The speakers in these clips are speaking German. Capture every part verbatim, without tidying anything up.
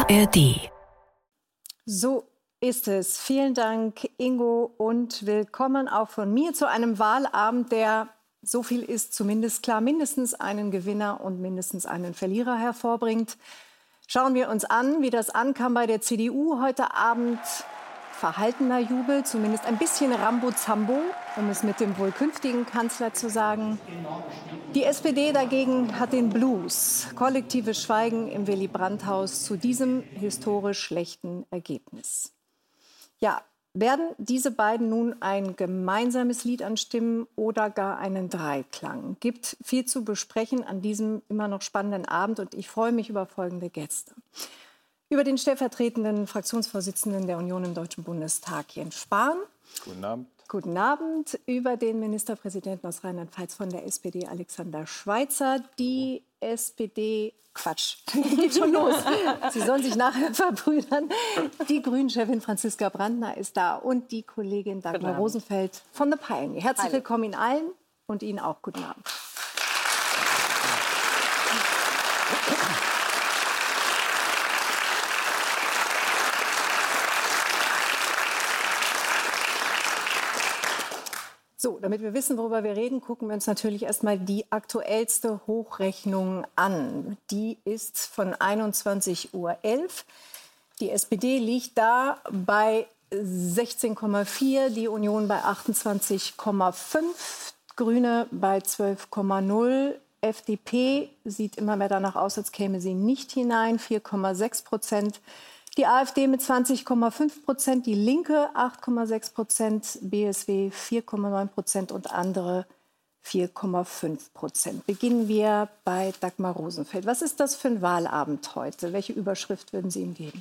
A R D. So ist es. Vielen Dank, Ingo, und willkommen auch von mir zu einem Wahlabend, der, so viel ist zumindest klar, mindestens einen Gewinner und mindestens einen Verlierer hervorbringt. Schauen wir uns an, wie das ankam bei der C D U heute Abend. Verhaltener Jubel, zumindest ein bisschen Rambo-Zambo, um es mit dem wohl künftigen Kanzler zu sagen. Die S P D dagegen hat den Blues. Kollektives Schweigen im Willy-Brandt-Haus zu diesem historisch schlechten Ergebnis. Ja, werden diese beiden nun ein gemeinsames Lied anstimmen oder gar einen Dreiklang? Gibt viel zu besprechen an diesem immer noch spannenden Abend und ich freue mich über folgende Gäste. Über den stellvertretenden Fraktionsvorsitzenden der Union im Deutschen Bundestag, Jens Spahn. Guten Abend. Guten Abend. Über den Ministerpräsidenten aus Rheinland-Pfalz von der S P D, Alexander Schweitzer. Die S P D, Quatsch, geht schon los. Sie sollen sich nachher verbrüdern. Die Grünen-Chefin Franziska Brandner ist da und die Kollegin Dagmar Rosenfeld von The Pioneer. Herzlich willkommen Ihnen allen und Ihnen auch guten Abend. So, damit wir wissen, worüber wir reden, gucken wir uns natürlich erstmal die aktuellste Hochrechnung an. Die ist von einundzwanzig Uhr elf. Die S P D liegt da bei sechzehn Komma vier, die Union bei achtundzwanzig Komma fünf, Grüne bei zwölf Komma null. F D P sieht immer mehr danach aus, als käme sie nicht hinein, vier Komma sechs Prozent. Die AfD mit zwanzig Komma fünf Prozent, die Linke acht Komma sechs Prozent, B S W vier Komma neun Prozent und andere vier Komma fünf Prozent. Beginnen wir bei Dagmar Rosenfeld. Was ist das für ein Wahlabend heute? Welche Überschrift würden Sie ihm geben?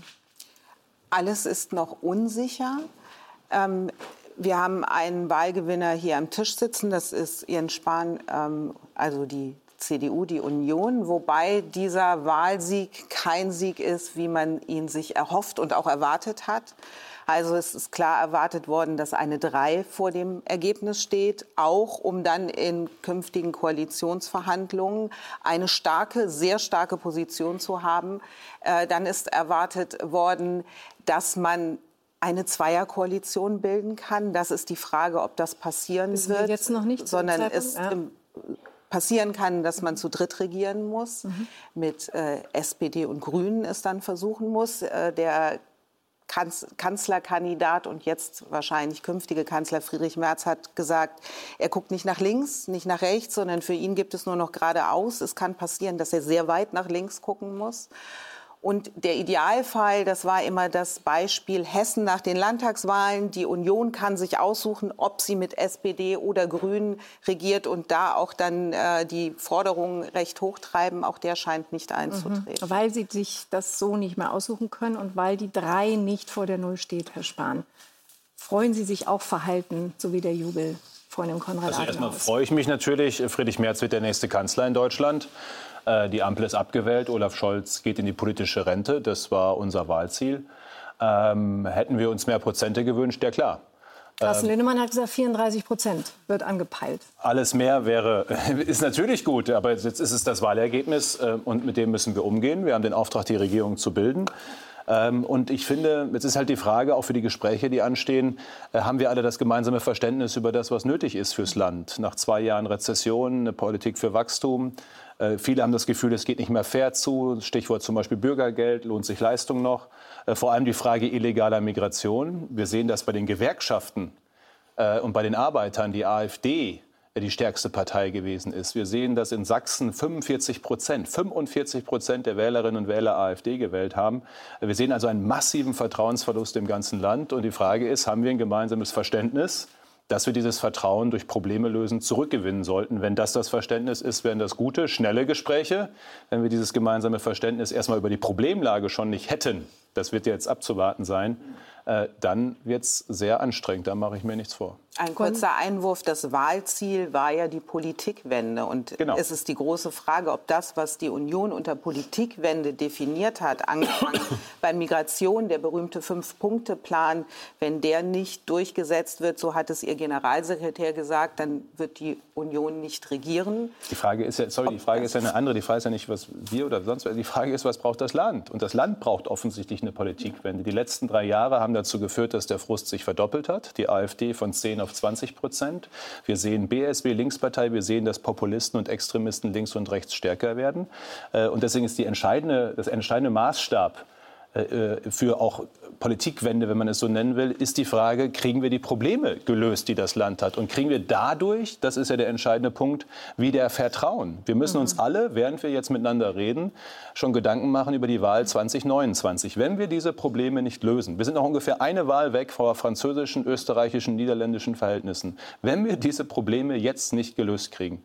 Alles ist noch unsicher. Ähm, wir haben einen Wahlgewinner hier am Tisch sitzen. Das ist Jens Spahn, ähm, also die C D U, die Union, wobei dieser Wahlsieg kein Sieg ist, wie man ihn sich erhofft und auch erwartet hat. Also es ist klar erwartet worden, dass eine drei vor dem Ergebnis steht, auch um dann in künftigen Koalitionsverhandlungen eine starke, sehr starke Position zu haben. Äh, dann ist erwartet worden, dass man eine Zweierkoalition bilden kann. Das ist die Frage, ob das passieren Wissen wird, wir jetzt noch nicht, sondern es ja. im passieren kann, dass man zu dritt regieren muss, mhm. mit äh, S P D und Grünen es dann versuchen muss. Äh, der Kanz- Kanzlerkandidat und jetzt wahrscheinlich künftige Kanzler Friedrich Merz hat gesagt, er guckt nicht nach links, nicht nach rechts, sondern für ihn gibt es nur noch geradeaus. Es kann passieren, dass er sehr weit nach links gucken muss. Und der Idealfall, das war immer das Beispiel Hessen nach den Landtagswahlen. Die Union kann sich aussuchen, ob sie mit S P D oder Grünen regiert und da auch dann äh, die Forderungen recht hoch treiben. Auch der scheint nicht einzutreten. Mhm. Weil sie sich das so nicht mehr aussuchen können und weil die drei nicht vor der Null steht, Herr Spahn. Freuen Sie sich auch verhalten, so wie der Jubel vor dem Konrad-Adenauer-Haus? Also erstmal freue ich mich natürlich. Friedrich Merz wird der nächste Kanzler in Deutschland. Die Ampel ist abgewählt. Olaf Scholz geht in die politische Rente. Das war unser Wahlziel. Ähm, hätten wir uns mehr Prozente gewünscht? Ja, klar. Carsten ähm, Linnemann hat gesagt, vierunddreißig Prozent wird angepeilt. Alles mehr wäre, ist natürlich gut. Aber jetzt ist es das Wahlergebnis und mit dem müssen wir umgehen. Wir haben den Auftrag, die Regierung zu bilden. Und ich finde, jetzt ist halt die Frage, auch für die Gespräche, die anstehen, haben wir alle das gemeinsame Verständnis über das, was nötig ist fürs Land? Nach zwei Jahren Rezession, eine Politik für Wachstum. Viele haben das Gefühl, es geht nicht mehr fair zu. Stichwort zum Beispiel Bürgergeld, lohnt sich Leistung noch? Vor allem die Frage illegaler Migration. Wir sehen, dass bei den Gewerkschaften und bei den Arbeitern die AfD die stärkste Partei gewesen ist. Wir sehen, dass in Sachsen fünfundvierzig Prozent, fünfundvierzig Prozent der Wählerinnen und Wähler AfD gewählt haben. Wir sehen also einen massiven Vertrauensverlust im ganzen Land. Und die Frage ist, haben wir ein gemeinsames Verständnis, dass wir dieses Vertrauen durch Probleme lösen zurückgewinnen sollten? Wenn das das Verständnis ist, wären das gute, schnelle Gespräche. Wenn wir dieses gemeinsame Verständnis erstmal über die Problemlage schon nicht hätten, das wird jetzt abzuwarten sein, äh, dann wird es sehr anstrengend. Da mache ich mir nichts vor. Ein kurzer Einwurf. Das Wahlziel war ja die Politikwende. Und genau. Es ist die große Frage, ob das, was die Union unter Politikwende definiert hat, angefangen bei Migration, der berühmte Fünf-Punkte-Plan, wenn der nicht durchgesetzt wird, so hat es ihr Generalsekretär gesagt, dann wird die Union nicht regieren. Die Frage ist ja, sorry, die Frage ist ja eine andere. Die Frage ist ja nicht, was wir oder sonst was. Die Frage ist, was braucht das Land? Und das Land braucht offensichtlich eine Politikwende. Die letzten drei Jahre haben dazu geführt, dass der Frust sich verdoppelt hat. Die AfD von zehn auf zwanzig Prozent. Wir sehen B S W, Linkspartei, wir sehen, dass Populisten und Extremisten links und rechts stärker werden. Und deswegen ist die entscheidende, das entscheidende Maßstab für auch Politikwende, wenn man es so nennen will, ist die Frage, kriegen wir die Probleme gelöst, die das Land hat? Und kriegen wir dadurch, das ist ja der entscheidende Punkt, wieder Vertrauen. Wir müssen uns alle, während wir jetzt miteinander reden, schon Gedanken machen über die Wahl zwanzig neunundzwanzig. Wenn wir diese Probleme nicht lösen, wir sind noch ungefähr eine Wahl weg vor französischen, österreichischen, niederländischen Verhältnissen. Wenn wir diese Probleme jetzt nicht gelöst kriegen,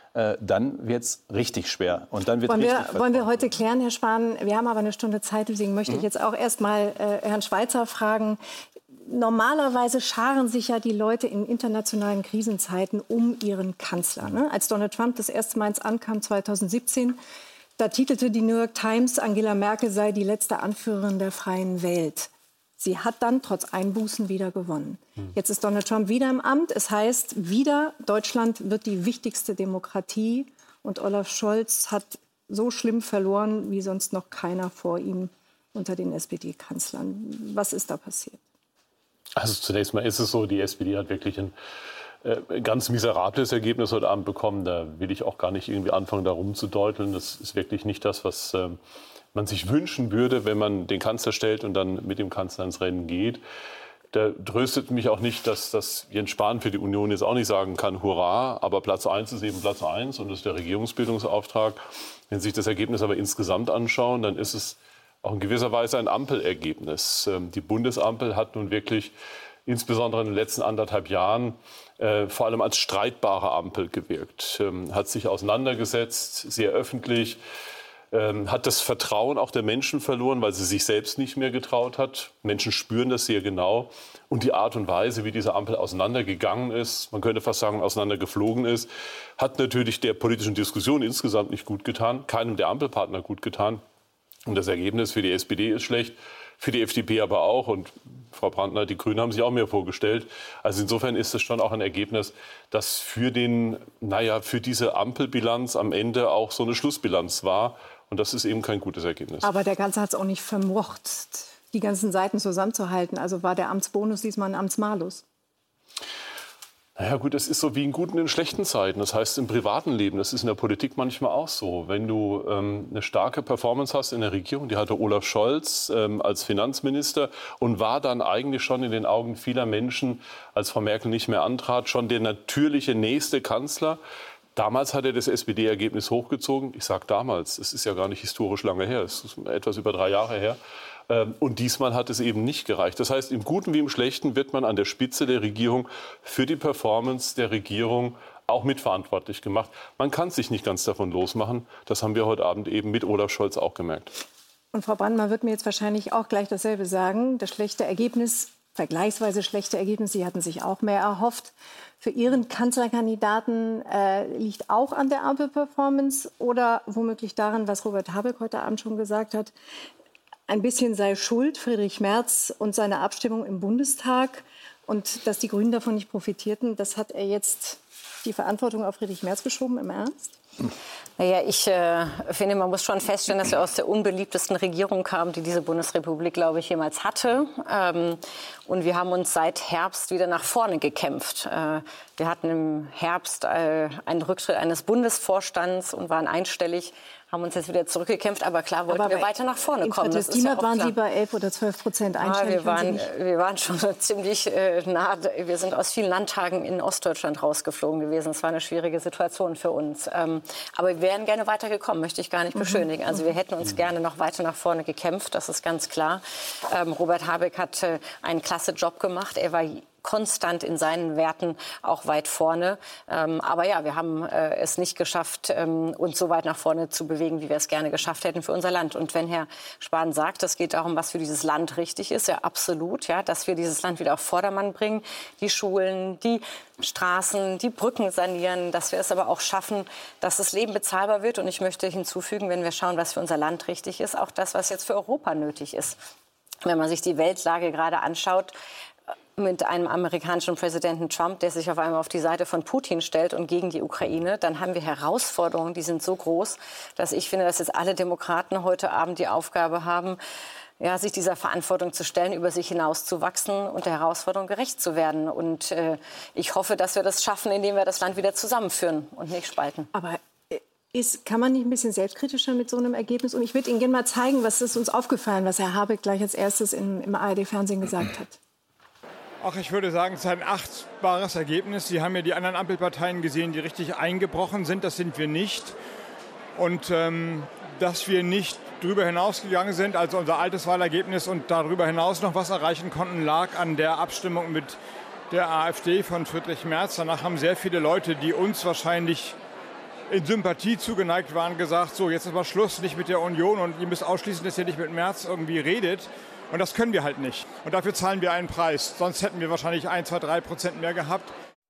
dann wird es richtig schwer. Und dann wird wollen, richtig wir, wollen wir heute klären, Herr Spahn? Wir haben aber eine Stunde Zeit, deswegen möchte ich jetzt auch erst mal äh, Herrn Schweizer fragen. Normalerweise scharen sich ja die Leute in internationalen Krisenzeiten um ihren Kanzler. Ne? Als Donald Trump das erste Mal ins ankam, zweitausendsiebzehn, da titelte die New York Times, Angela Merkel sei die letzte Anführerin der freien Welt. Sie hat dann trotz Einbußen wieder gewonnen. Jetzt ist Donald Trump wieder im Amt. Es heißt wieder, Deutschland wird die wichtigste Demokratie. Und Olaf Scholz hat so schlimm verloren wie sonst noch keiner vor ihm unter den S P D-Kanzlern. Was ist da passiert? Also zunächst mal ist es so, die S P D hat wirklich ein äh, ganz miserables Ergebnis heute Abend bekommen. Da will ich auch gar nicht irgendwie anfangen, da rumzudeuteln. Das ist wirklich nicht das, was äh, man sich wünschen würde, wenn man den Kanzler stellt und dann mit dem Kanzler ins Rennen geht. Da tröstet mich auch nicht, dass, dass Jens Spahn für die Union jetzt auch nicht sagen kann, hurra, aber Platz eins ist eben Platz eins und das ist der Regierungsbildungsauftrag. Wenn Sie sich das Ergebnis aber insgesamt anschauen, dann ist es auch in gewisser Weise ein Ampelergebnis. Die Bundesampel hat nun wirklich insbesondere in den letzten anderthalb Jahren äh, vor allem als streitbare Ampel gewirkt, ähm, hat sich auseinandergesetzt, sehr öffentlich, Ähm, hat das Vertrauen auch der Menschen verloren, weil sie sich selbst nicht mehr getraut hat. Menschen spüren das sehr genau. Und die Art und Weise, wie diese Ampel auseinandergegangen ist, man könnte fast sagen, auseinandergeflogen ist, hat natürlich der politischen Diskussion insgesamt nicht gut getan, keinem der Ampelpartner gut getan. Und das Ergebnis für die S P D ist schlecht, für die F D P aber auch. Und Frau Brandner, die Grünen haben sich auch mehr vorgestellt. Also insofern ist es schon auch ein Ergebnis, das für, den, naja, für diese Ampelbilanz am Ende auch so eine Schlussbilanz war. Und das ist eben kein gutes Ergebnis. Aber der Ganze hat es auch nicht vermocht, die ganzen Seiten zusammenzuhalten. Also war der Amtsbonus diesmal ein Amtsmalus? Naja gut, das ist so wie in guten und in schlechten Zeiten. Das heißt im privaten Leben, das ist in der Politik manchmal auch so. Wenn du ähm, eine starke Performance hast in der Regierung, die hatte Olaf Scholz ähm, als Finanzminister und war dann eigentlich schon in den Augen vieler Menschen, als Frau Merkel nicht mehr antrat, schon der natürliche nächste Kanzler. Damals hat er das S P D-Ergebnis hochgezogen. Ich sage damals, es ist ja gar nicht historisch lange her, es ist etwas über drei Jahre her. Und diesmal hat es eben nicht gereicht. Das heißt, im Guten wie im Schlechten wird man an der Spitze der Regierung für die Performance der Regierung auch mitverantwortlich gemacht. Man kann sich nicht ganz davon losmachen. Das haben wir heute Abend eben mit Olaf Scholz auch gemerkt. Und Frau Brandner wird mir jetzt wahrscheinlich auch gleich dasselbe sagen. Das schlechte Ergebnis, vergleichsweise schlechte Ergebnis, Sie hatten sich auch mehr erhofft. Für Ihren Kanzlerkandidaten äh, liegt auch an der Ampel-Performance oder womöglich daran, was Robert Habeck heute Abend schon gesagt hat, ein bisschen sei schuld, Friedrich Merz und seine Abstimmung im Bundestag und dass die Grünen davon nicht profitierten. Das hat er jetzt die Verantwortung auf Friedrich Merz geschoben, im Ernst? Naja, ich äh, finde, man muss schon feststellen, dass wir aus der unbeliebtesten Regierung kamen, die diese Bundesrepublik, glaube ich, jemals hatte. Ähm, und wir haben uns seit Herbst wieder nach vorne gekämpft. Äh, wir hatten im Herbst äh, einen Rücktritt eines Bundesvorstands und waren einstellig, haben uns jetzt wieder zurückgekämpft. Aber klar wollten aber wir weiter nach vorne kommen. Das ist ja waren Sie bei elf oder zwölf Prozent einstellig? Ja, wir, waren, wir waren schon ziemlich äh, nah. Wir sind aus vielen Landtagen in Ostdeutschland rausgeflogen gewesen. Es war eine schwierige Situation für uns. Ähm, aber wir wären gerne weitergekommen, möchte ich gar nicht beschönigen. Also wir hätten uns gerne noch weiter nach vorne gekämpft, das ist ganz klar. Ähm, Robert Habeck hat äh, einen klasse Job gemacht. Er war konstant in seinen Werten auch weit vorne. Ähm, aber ja, wir haben äh, es nicht geschafft, ähm, uns so weit nach vorne zu bewegen, wie wir es gerne geschafft hätten für unser Land. Und wenn Herr Spahn sagt, es geht darum, was für dieses Land richtig ist, ja absolut, ja, dass wir dieses Land wieder auf Vordermann bringen, die Schulen, die Straßen, die Brücken sanieren, dass wir es aber auch schaffen, dass das Leben bezahlbar wird. Und ich möchte hinzufügen, wenn wir schauen, was für unser Land richtig ist, auch das, was jetzt für Europa nötig ist. Wenn man sich die Weltlage gerade anschaut, mit einem amerikanischen Präsidenten Trump, der sich auf einmal auf die Seite von Putin stellt und gegen die Ukraine, dann haben wir Herausforderungen, die sind so groß, dass ich finde, dass jetzt alle Demokraten heute Abend die Aufgabe haben, ja, sich dieser Verantwortung zu stellen, über sich hinauszuwachsen und der Herausforderung gerecht zu werden. Und äh, ich hoffe, dass wir das schaffen, indem wir das Land wieder zusammenführen und nicht spalten. Aber ist, kann man nicht ein bisschen selbstkritischer mit so einem Ergebnis? Und ich würde Ihnen gerne mal zeigen, was ist uns aufgefallen, was Herr Habeck gleich als erstes im, im A R D-Fernsehen gesagt hat. Ach, ich würde sagen, es ist ein achtbares Ergebnis. Sie haben ja die anderen Ampelparteien gesehen, die richtig eingebrochen sind. Das sind wir nicht. Und ähm, dass wir nicht darüber hinausgegangen sind, also unser altes Wahlergebnis und darüber hinaus noch was erreichen konnten, lag an der Abstimmung mit der AfD von Friedrich Merz. Danach haben sehr viele Leute, die uns wahrscheinlich in Sympathie zugeneigt waren, gesagt, so, jetzt ist mal Schluss, nicht mit der Union und ihr müsst ausschließen, dass ihr nicht mit Merz irgendwie redet. Und das können wir halt nicht. Und dafür zahlen wir einen Preis. Sonst hätten wir wahrscheinlich ein, zwei, drei Prozent mehr gehabt.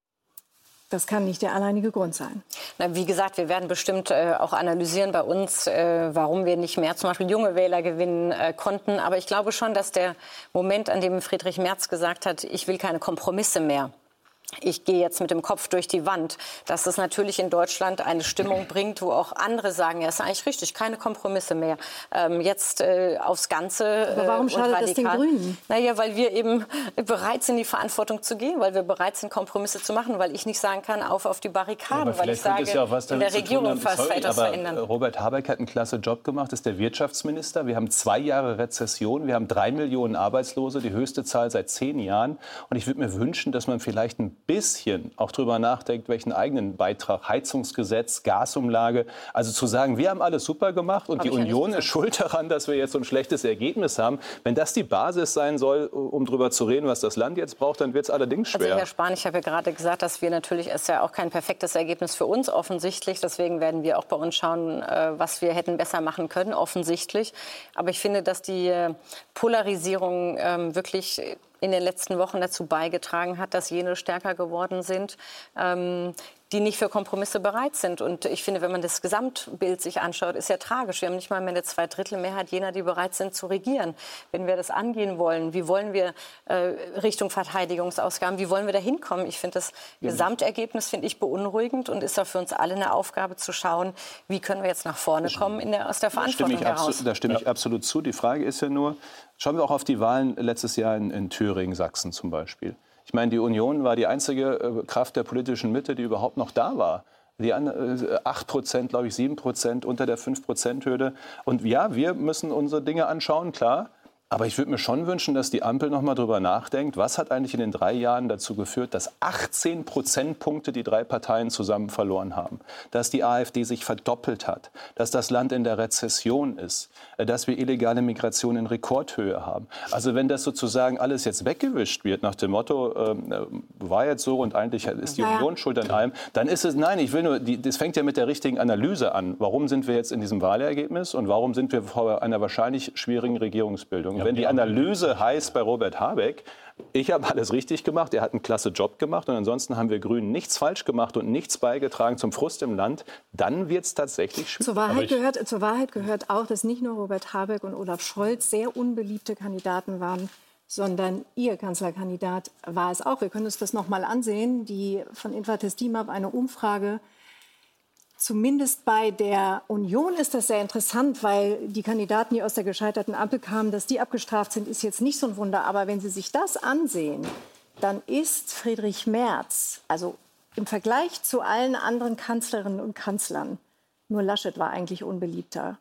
Das kann nicht der alleinige Grund sein. Na, wie gesagt, wir werden bestimmt äh, auch analysieren bei uns, äh, warum wir nicht mehr zum Beispiel junge Wähler gewinnen äh, konnten. Aber ich glaube schon, dass der Moment, an dem Friedrich Merz gesagt hat, ich will keine Kompromisse mehr, ich gehe jetzt mit dem Kopf durch die Wand, dass das natürlich in Deutschland eine Stimmung bringt, wo auch andere sagen, ja, ist eigentlich richtig, keine Kompromisse mehr. Ähm, jetzt äh, aufs Ganze. Äh, Aber warum schadet das den Grünen? Naja, weil wir eben bereit sind, die Verantwortung zu gehen, weil wir bereit sind, Kompromisse zu machen, weil ich nicht sagen kann, auf auf die Barrikaden, ja, weil ich sage, ja was in der Regierung fast etwas verändern. Robert Habeck hat einen klasse Job gemacht, ist der Wirtschaftsminister. Wir haben zwei Jahre Rezession, wir haben drei Millionen Arbeitslose, die höchste Zahl seit zehn Jahren. Und ich würde mir wünschen, dass man vielleicht ein bisschen auch darüber nachdenkt, welchen eigenen Beitrag, Heizungsgesetz, Gasumlage, also zu sagen, wir haben alles super gemacht und Hab die ich ja Union nicht ist schuld daran, dass wir jetzt so ein schlechtes Ergebnis haben. Wenn das die Basis sein soll, um darüber zu reden, was das Land jetzt braucht, dann wird es allerdings schwer. Also Herr Spahn, ich habe ja gerade gesagt, dass wir natürlich, es ist ja auch kein perfektes Ergebnis für uns offensichtlich, deswegen werden wir auch bei uns schauen, was wir hätten besser machen können, offensichtlich. Aber ich finde, dass die Polarisierung wirklich in den letzten Wochen dazu beigetragen hat, dass jene stärker geworden sind, ähm, die nicht für Kompromisse bereit sind. Und ich finde, wenn man das Gesamtbild sich anschaut, ist ja tragisch. Wir haben nicht mal mehr eine Zweidrittelmehrheit jener, die bereit sind zu regieren. Wenn wir das angehen wollen, wie wollen wir äh, Richtung Verteidigungsausgaben, wie wollen wir da hinkommen? Ich finde das ja. Gesamtergebnis finde ich beunruhigend und ist auch für uns alle eine Aufgabe zu schauen, wie können wir jetzt nach vorne kommen in der, aus der Verantwortung da heraus. Da stimme ich ja. absolut zu. Die Frage ist ja nur, schauen wir auch auf die Wahlen letztes Jahr in, in Thüringen, Sachsen zum Beispiel. Ich meine, die Union war die einzige äh, Kraft der politischen Mitte, die überhaupt noch da war. Die äh, acht Prozent, glaube ich, sieben Prozent unter der fünf Prozent Hürde. Und ja, wir müssen unsere Dinge anschauen, klar. Aber ich würde mir schon wünschen, dass die Ampel noch mal drüber nachdenkt, was hat eigentlich in den drei Jahren dazu geführt, dass achtzehn Prozentpunkte die drei Parteien zusammen verloren haben, dass die AfD sich verdoppelt hat, dass das Land in der Rezession ist, dass wir illegale Migration in Rekordhöhe haben. Also wenn das sozusagen alles jetzt weggewischt wird nach dem Motto, äh, war jetzt so und eigentlich ist die ja. Union schuld an allem, dann ist es, nein, ich will nur, die, das fängt ja mit der richtigen Analyse an. Warum sind wir jetzt in diesem Wahlergebnis und warum sind wir vor einer wahrscheinlich schwierigen Regierungsbildung? Wenn die Analyse heißt bei Robert Habeck, ich habe alles richtig gemacht, er hat einen klasse Job gemacht und ansonsten haben wir Grünen nichts falsch gemacht und nichts beigetragen zum Frust im Land, dann wird es tatsächlich schwierig. Zur Wahrheit, gehört, zur Wahrheit gehört auch, dass nicht nur Robert Habeck und Olaf Scholz sehr unbeliebte Kandidaten waren, sondern Ihr Kanzlerkandidat war es auch. Wir können uns das noch mal ansehen. Die von Infratest DIMAP eine Umfrage. Zumindest bei der Union ist das sehr interessant, weil die Kandidaten, die aus der gescheiterten Ampel kamen, dass die abgestraft sind, ist jetzt nicht so ein Wunder. Aber wenn Sie sich das ansehen, dann ist Friedrich Merz, also im Vergleich zu allen anderen Kanzlerinnen und Kanzlern, nur Laschet war eigentlich unbeliebter.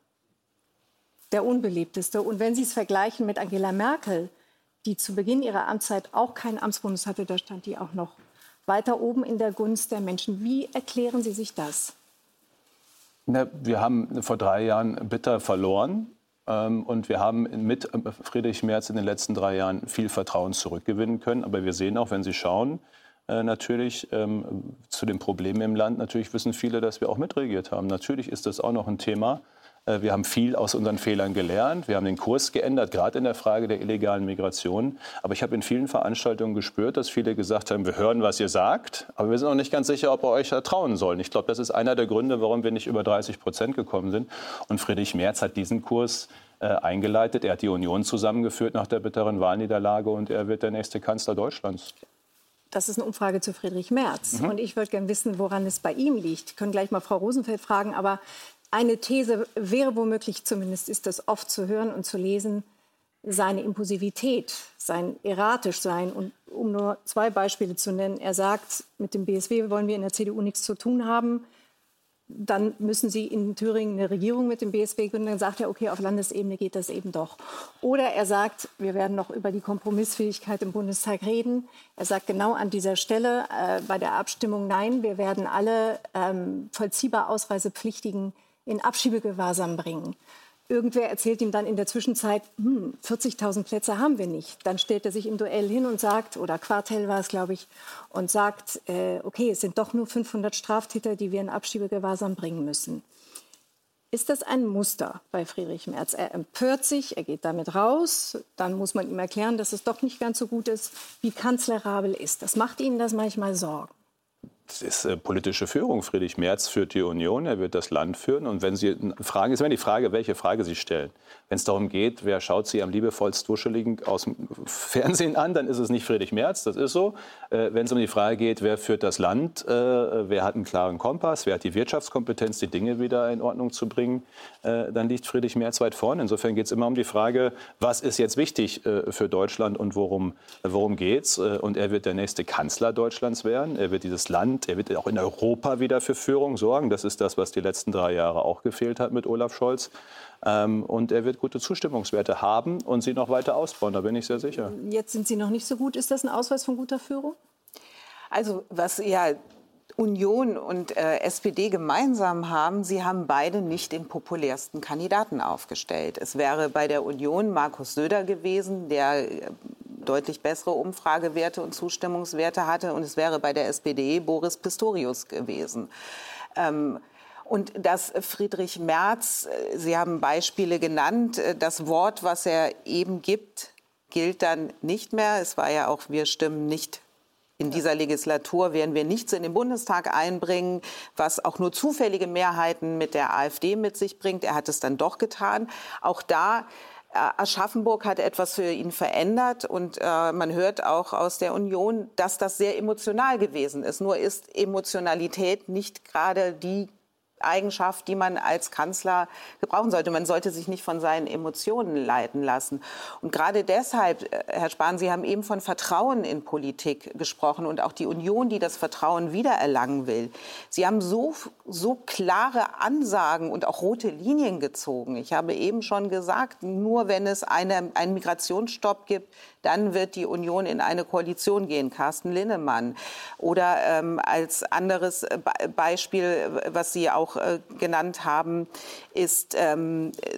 Der unbeliebteste. Und wenn Sie es vergleichen mit Angela Merkel, die zu Beginn ihrer Amtszeit auch keinen Amtsbonus hatte, da stand die auch noch weiter oben in der Gunst der Menschen. Wie erklären Sie sich das? Na, wir haben vor drei Jahren bitter verloren. Und wir haben mit Friedrich Merz in den letzten drei Jahren viel Vertrauen zurückgewinnen können. Aber wir sehen auch, wenn Sie schauen, natürlich zu den Problemen im Land, natürlich wissen viele, dass wir auch mitregiert haben. Natürlich ist das auch noch ein Thema. Wir haben viel aus unseren Fehlern gelernt. Wir haben den Kurs geändert, gerade in der Frage der illegalen Migration. Aber ich habe in vielen Veranstaltungen gespürt, dass viele gesagt haben, wir hören, was ihr sagt, aber wir sind auch nicht ganz sicher, ob wir euch vertrauen sollen. Ich glaube, das ist einer der Gründe, warum wir nicht über dreißig Prozent gekommen sind. Und Friedrich Merz hat diesen Kurs äh, eingeleitet. Er hat die Union zusammengeführt nach der bitteren Wahlniederlage und er wird der nächste Kanzler Deutschlands. Das ist eine Umfrage zu Friedrich Merz. Mhm. Und ich würde gerne wissen, woran es bei ihm liegt. Wir können gleich mal Frau Rosenfeld fragen, aber eine These wäre womöglich, zumindest ist das oft zu hören und zu lesen, seine Impulsivität, sein Erratischsein. Und um nur zwei Beispiele zu nennen, er sagt, mit dem B S W wollen wir in der C D U nichts zu tun haben. Dann müssen Sie in Thüringen eine Regierung mit dem B S W gründen. Dann sagt er, okay, auf Landesebene geht das eben doch. Oder er sagt, wir werden noch über die Kompromissfähigkeit im Bundestag reden. Er sagt genau an dieser Stelle äh, bei der Abstimmung, nein, wir werden alle ähm, vollziehbar Ausreisepflichtigen in Abschiebegewahrsam bringen. Irgendwer erzählt ihm dann in der Zwischenzeit, hm, vierzigtausend Plätze haben wir nicht. Dann stellt er sich im Duell hin und sagt, oder Quartell war es, glaube ich, und sagt, äh, okay, es sind doch nur fünfhundert Straftäter, die wir in Abschiebegewahrsam bringen müssen. Ist das ein Muster bei Friedrich Merz? Er empört sich, er geht damit raus, dann muss man ihm erklären, dass es doch nicht ganz so gut ist. Wie kanzlerabel ist das? Macht Ihnen das manchmal Sorgen? Das ist äh, politische Führung. Friedrich Merz führt die Union, er wird das Land führen. Und wenn Sie fragen, ist immer die Frage, welche Frage Sie stellen. Wenn es darum geht, wer schaut Sie am liebevollst Duscheligen aus dem Fernsehen an, dann ist es nicht Friedrich Merz, das ist so. Äh, wenn es um die Frage geht, wer führt das Land, äh, wer hat einen klaren Kompass, wer hat die Wirtschaftskompetenz, die Dinge wieder in Ordnung zu bringen, äh, dann liegt Friedrich Merz weit vorne. Insofern geht es immer um die Frage, was ist jetzt wichtig äh, für Deutschland und worum, äh, worum geht es. Äh, und er wird der nächste Kanzler Deutschlands werden. Er wird dieses Land Er wird auch in Europa wieder für Führung sorgen. Das ist das, was die letzten drei Jahre auch gefehlt hat mit Olaf Scholz. Und er wird gute Zustimmungswerte haben und sie noch weiter ausbauen. Da bin ich sehr sicher. Jetzt sind Sie noch nicht so gut. Ist das ein Ausweis von guter Führung? Also was ja Union und äh, S P D gemeinsam haben, sie haben beide nicht den populärsten Kandidaten aufgestellt. Es wäre bei der Union Markus Söder gewesen, der äh, deutlich bessere Umfragewerte und Zustimmungswerte hatte. Und es wäre bei der S P D Boris Pistorius gewesen. Ähm, und dass Friedrich Merz, Sie haben Beispiele genannt, das Wort, was er eben gibt, gilt dann nicht mehr. Es war ja auch, wir stimmen nicht. In dieser Legislatur werden wir nichts in den Bundestag einbringen, was auch nur zufällige Mehrheiten mit der AfD mit sich bringt. Er hat es dann doch getan. Auch da Aschaffenburg hat etwas für ihn verändert und äh, man hört auch aus der Union, dass das sehr emotional gewesen ist. Nur ist Emotionalität nicht gerade die Eigenschaft, die man als Kanzler gebrauchen sollte. Man sollte sich nicht von seinen Emotionen leiten lassen. Und gerade deshalb, Herr Spahn, Sie haben eben von Vertrauen in Politik gesprochen und auch die Union, die das Vertrauen wiedererlangen will. Sie haben so, so klare Ansagen und auch rote Linien gezogen. Ich habe eben schon gesagt, nur wenn es eine, einen Migrationsstopp gibt, dann wird die Union in eine Koalition gehen. Carsten Linnemann. Oder ähm, als anderes Be- Beispiel, was Sie auch äh, genannt haben, ist, ähm, äh,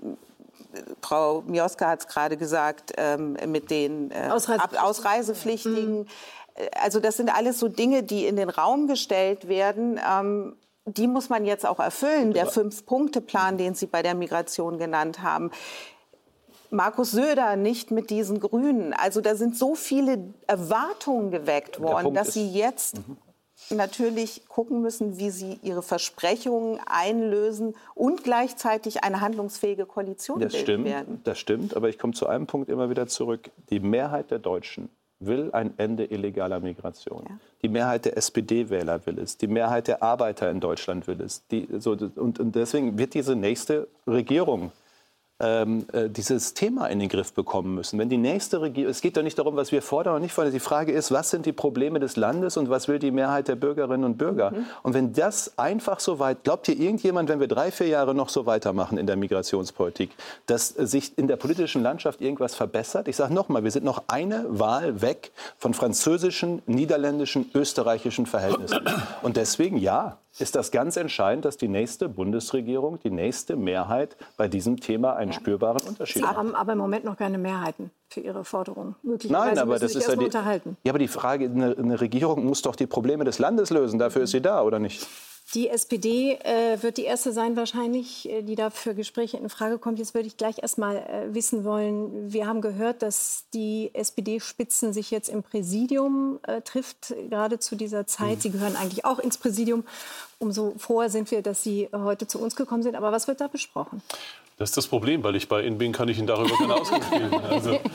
Frau Mioska hat es gerade gesagt, ähm, mit den äh, Ausreisepflichtigen. Ausreisepflichtigen. Mhm. Also das sind alles so Dinge, die in den Raum gestellt werden. Ähm, die muss man jetzt auch erfüllen. Der Fünf-Punkte-Plan, den Sie bei der Migration genannt haben. Markus Söder nicht mit diesen Grünen. Also da sind so viele Erwartungen geweckt worden, dass Sie jetzt mhm. natürlich gucken müssen, wie Sie Ihre Versprechungen einlösen und gleichzeitig eine handlungsfähige Koalition das bilden stimmt, werden. Das stimmt, aber ich komme zu einem Punkt immer wieder zurück. Die Mehrheit der Deutschen will ein Ende illegaler Migration. Ja. Die Mehrheit der S P D-Wähler will es. Die Mehrheit der Arbeiter in Deutschland will es. Die, so, und, und deswegen wird diese nächste Regierung Ähm, äh, dieses Thema in den Griff bekommen müssen. Wenn die nächste Regierung, es geht doch nicht darum, was wir fordern oder nicht fordern. Die Frage ist, was sind die Probleme des Landes und was will die Mehrheit der Bürgerinnen und Bürger? Mhm. Und wenn das einfach so weit, glaubt hier irgendjemand, wenn wir drei, vier Jahre noch so weitermachen in der Migrationspolitik, dass äh, sich in der politischen Landschaft irgendwas verbessert? Ich sage nochmal, wir sind noch eine Wahl weg von französischen, niederländischen, österreichischen Verhältnissen. Und deswegen ja. ist das ganz entscheidend, dass die nächste Bundesregierung, die nächste Mehrheit bei diesem Thema einen ja. spürbaren Unterschied Sie hat. Sie haben aber im Moment noch keine Mehrheiten für Ihre Forderungen. Möglicherweise Nein, aber das Sie ist ja die, unterhalten. Ja, aber die Frage, eine, eine Regierung muss doch die Probleme des Landes lösen. Dafür ist sie da, oder nicht? Die S P D äh, wird die erste sein wahrscheinlich, äh, die da für Gespräche in Frage kommt. Jetzt würde ich gleich erst mal äh, wissen wollen, wir haben gehört, dass die S P D-Spitzen sich jetzt im Präsidium äh, trifft, gerade zu dieser Zeit. Mhm. Sie gehören eigentlich auch ins Präsidium. Umso froher sind wir, dass Sie heute zu uns gekommen sind. Aber was wird da besprochen? Das ist das Problem, weil ich bei Ihnen bin, kann ich Ihnen darüber keine Auskunft geben. Also, äh,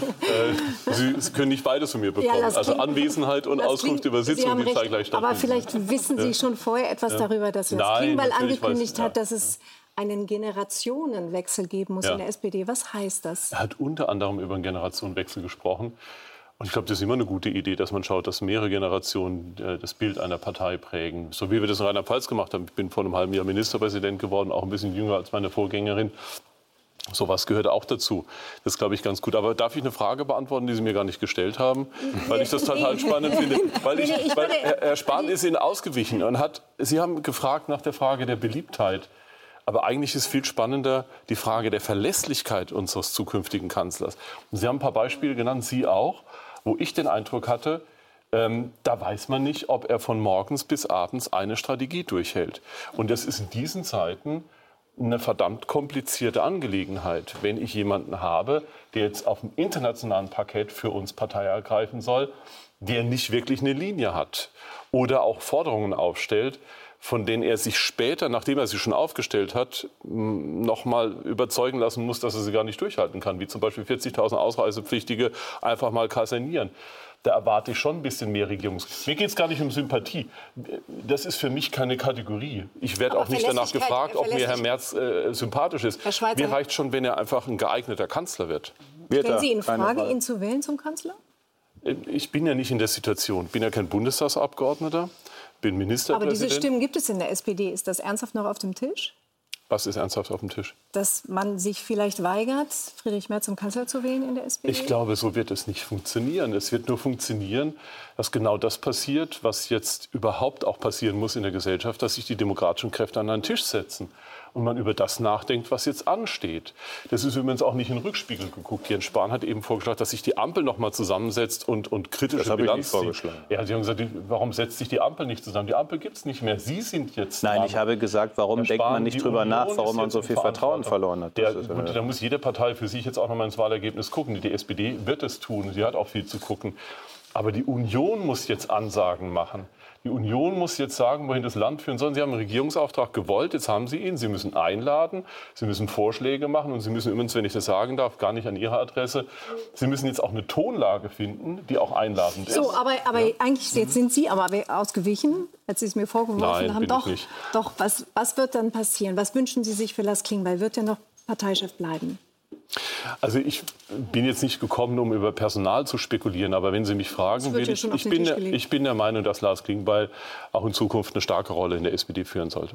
Sie, Sie können nicht beides von mir bekommen. Ja, also klingt, Anwesenheit und Auskunft über Sitzungen, die zeitgleich stattfinden. Aber vielleicht wissen Sie schon vorher etwas ja. darüber, dass das Klingbeil angekündigt hat, dass es einen Generationenwechsel geben muss ja. in der S P D. Was heißt das? Er hat unter anderem über einen Generationenwechsel gesprochen. Und ich glaube, das ist immer eine gute Idee, dass man schaut, dass mehrere Generationen äh, das Bild einer Partei prägen. So wie wir das in Rheinland-Pfalz gemacht haben. Ich bin vor einem halben Jahr Ministerpräsident geworden, auch ein bisschen jünger als meine Vorgängerin. Sowas gehört auch dazu. Das ist, glaube ich, ganz gut. Aber darf ich eine Frage beantworten, die Sie mir gar nicht gestellt haben? Weil ich das total spannend finde. Weil, ich, weil Herr Spahn ist Ihnen ausgewichen und hat, Sie haben gefragt nach der Frage der Beliebtheit. Aber eigentlich ist viel spannender die Frage der Verlässlichkeit unseres zukünftigen Kanzlers. Und Sie haben ein paar Beispiele genannt, Sie auch, wo ich den Eindruck hatte, ähm, da weiß man nicht, ob er von morgens bis abends eine Strategie durchhält. Und das ist in diesen Zeiten eine verdammt komplizierte Angelegenheit, wenn ich jemanden habe, der jetzt auf dem internationalen Parkett für uns Partei ergreifen soll, der nicht wirklich eine Linie hat oder auch Forderungen aufstellt, von denen er sich später, nachdem er sie schon aufgestellt hat, noch mal überzeugen lassen muss, dass er sie gar nicht durchhalten kann, wie zum Beispiel vierzigtausend Ausreisepflichtige einfach mal kasernieren. Da erwarte ich schon ein bisschen mehr Regierungs... Mir geht es gar nicht um Sympathie. Das ist für mich keine Kategorie. Ich werde auch nicht danach gefragt, ob mir Herr Merz äh, sympathisch ist. Mir reicht schon, wenn er einfach ein geeigneter Kanzler wird. Stellen Sie in Frage, ihn zu wählen zum Kanzler? Ich bin ja nicht in der Situation. Ich bin ja kein Bundestagsabgeordneter, bin Ministerpräsident. Aber diese Stimmen gibt es in der S P D. Ist das ernsthaft noch auf dem Tisch? Was ist ernsthaft auf dem Tisch? Dass man sich vielleicht weigert, Friedrich Merz zum Kanzler zu wählen in der S P D? Ich glaube, so wird es nicht funktionieren. Es wird nur funktionieren, dass genau das passiert, was jetzt überhaupt auch passieren muss in der Gesellschaft, dass sich die demokratischen Kräfte an einen Tisch setzen und man über das nachdenkt, was jetzt ansteht. Das ist übrigens auch nicht in den Rückspiegel geguckt. Jens Spahn hat eben vorgeschlagen, dass sich die Ampel noch mal zusammensetzt und, und kritische das Bilanz ich nicht vorgeschlagen. Ja, Sie haben gesagt, warum setzt sich die Ampel nicht zusammen? Die Ampel gibt es nicht mehr. Sie sind jetzt Nein, dran. ich habe gesagt, warum Herr denkt Spahn, man nicht die drüber Union nach, warum man so viel Vertrauen verloren hat. Der, gut, da muss jede Partei für sich jetzt auch noch mal ins Wahlergebnis gucken. Die S P D wird es tun. Sie hat auch viel zu gucken. Aber die Union muss jetzt Ansagen machen. Die Union muss jetzt sagen, wohin das Land führen soll. Sie haben einen Regierungsauftrag gewollt, jetzt haben Sie ihn. Sie müssen einladen, Sie müssen Vorschläge machen und Sie müssen übrigens, wenn ich das sagen darf, gar nicht an Ihre Adresse, Sie müssen jetzt auch eine Tonlage finden, die auch einladend ist. So, aber, aber ja. eigentlich jetzt sind Sie aber ausgewichen, als Sie es mir vorgeworfen Nein, haben. bin Doch, ich nicht. doch was, was wird dann passieren? Was wünschen Sie sich für Lars Klingbeil? Wird er noch Parteichef bleiben? Also ich bin jetzt nicht gekommen, um über Personal zu spekulieren, aber wenn Sie mich fragen, will ich, ich, bin der, ich bin der Meinung, dass Lars Klingbeil auch in Zukunft eine starke Rolle in der S P D führen sollte.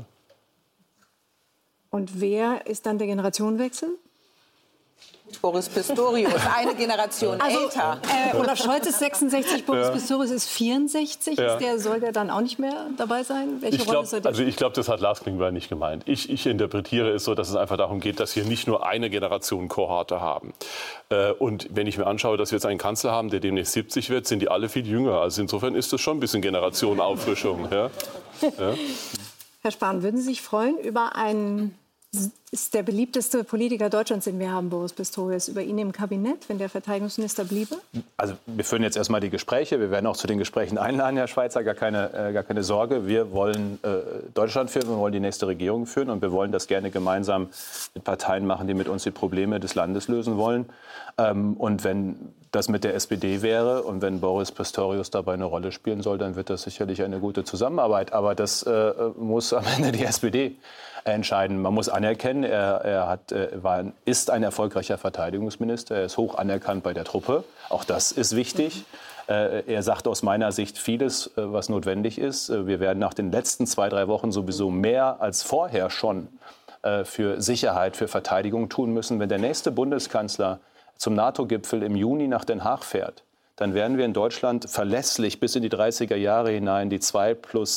Und wer ist dann der Generationenwechsel? Boris Pistorius, eine Generation also, älter. Äh, Olaf Scholz ist sechsundsechzig, Boris ja. Pistorius ist vierundsechzig. Ja. Ist der, soll der dann auch nicht mehr dabei sein? Welche ich Rolle glaub, soll der also ich glaube, das hat Lars Klingbeil nicht gemeint. Ich, ich interpretiere es so, dass es einfach darum geht, dass wir nicht nur eine Generation Kohorte haben. Äh, und wenn ich mir anschaue, dass wir jetzt einen Kanzler haben, der demnächst siebzig wird, sind die alle viel jünger. Also insofern ist das schon ein bisschen Generationenauffrischung. Ja? Ja. Herr Spahn, würden Sie sich freuen über einen... Ist der beliebteste Politiker Deutschlands, den wir haben, Boris Pistorius, über ihn im Kabinett, wenn der Verteidigungsminister bliebe? Also wir führen jetzt erstmal die Gespräche. Wir werden auch zu den Gesprächen einladen, Herr Schweizer, gar keine, äh, gar keine Sorge. Wir wollen äh, Deutschland führen, wir wollen die nächste Regierung führen und wir wollen das gerne gemeinsam mit Parteien machen, die mit uns die Probleme des Landes lösen wollen. Ähm, und wenn das mit der S P D wäre und wenn Boris Pistorius dabei eine Rolle spielen soll, dann wird das sicherlich eine gute Zusammenarbeit. Aber das äh, muss am Ende die S P D entscheiden. Man muss anerkennen, er, er hat, war, ist ein erfolgreicher Verteidigungsminister. Er ist hoch anerkannt bei der Truppe. Auch das ist wichtig. Mhm. Er sagt aus meiner Sicht vieles, was notwendig ist. Wir werden nach den letzten zwei, drei Wochen sowieso mehr als vorher schon für Sicherheit, für Verteidigung tun müssen. Wenn der nächste Bundeskanzler zum NATO-Gipfel im Juni nach Den Haag fährt, dann werden wir in Deutschland verlässlich bis in die dreißiger Jahre hinein die zwei plus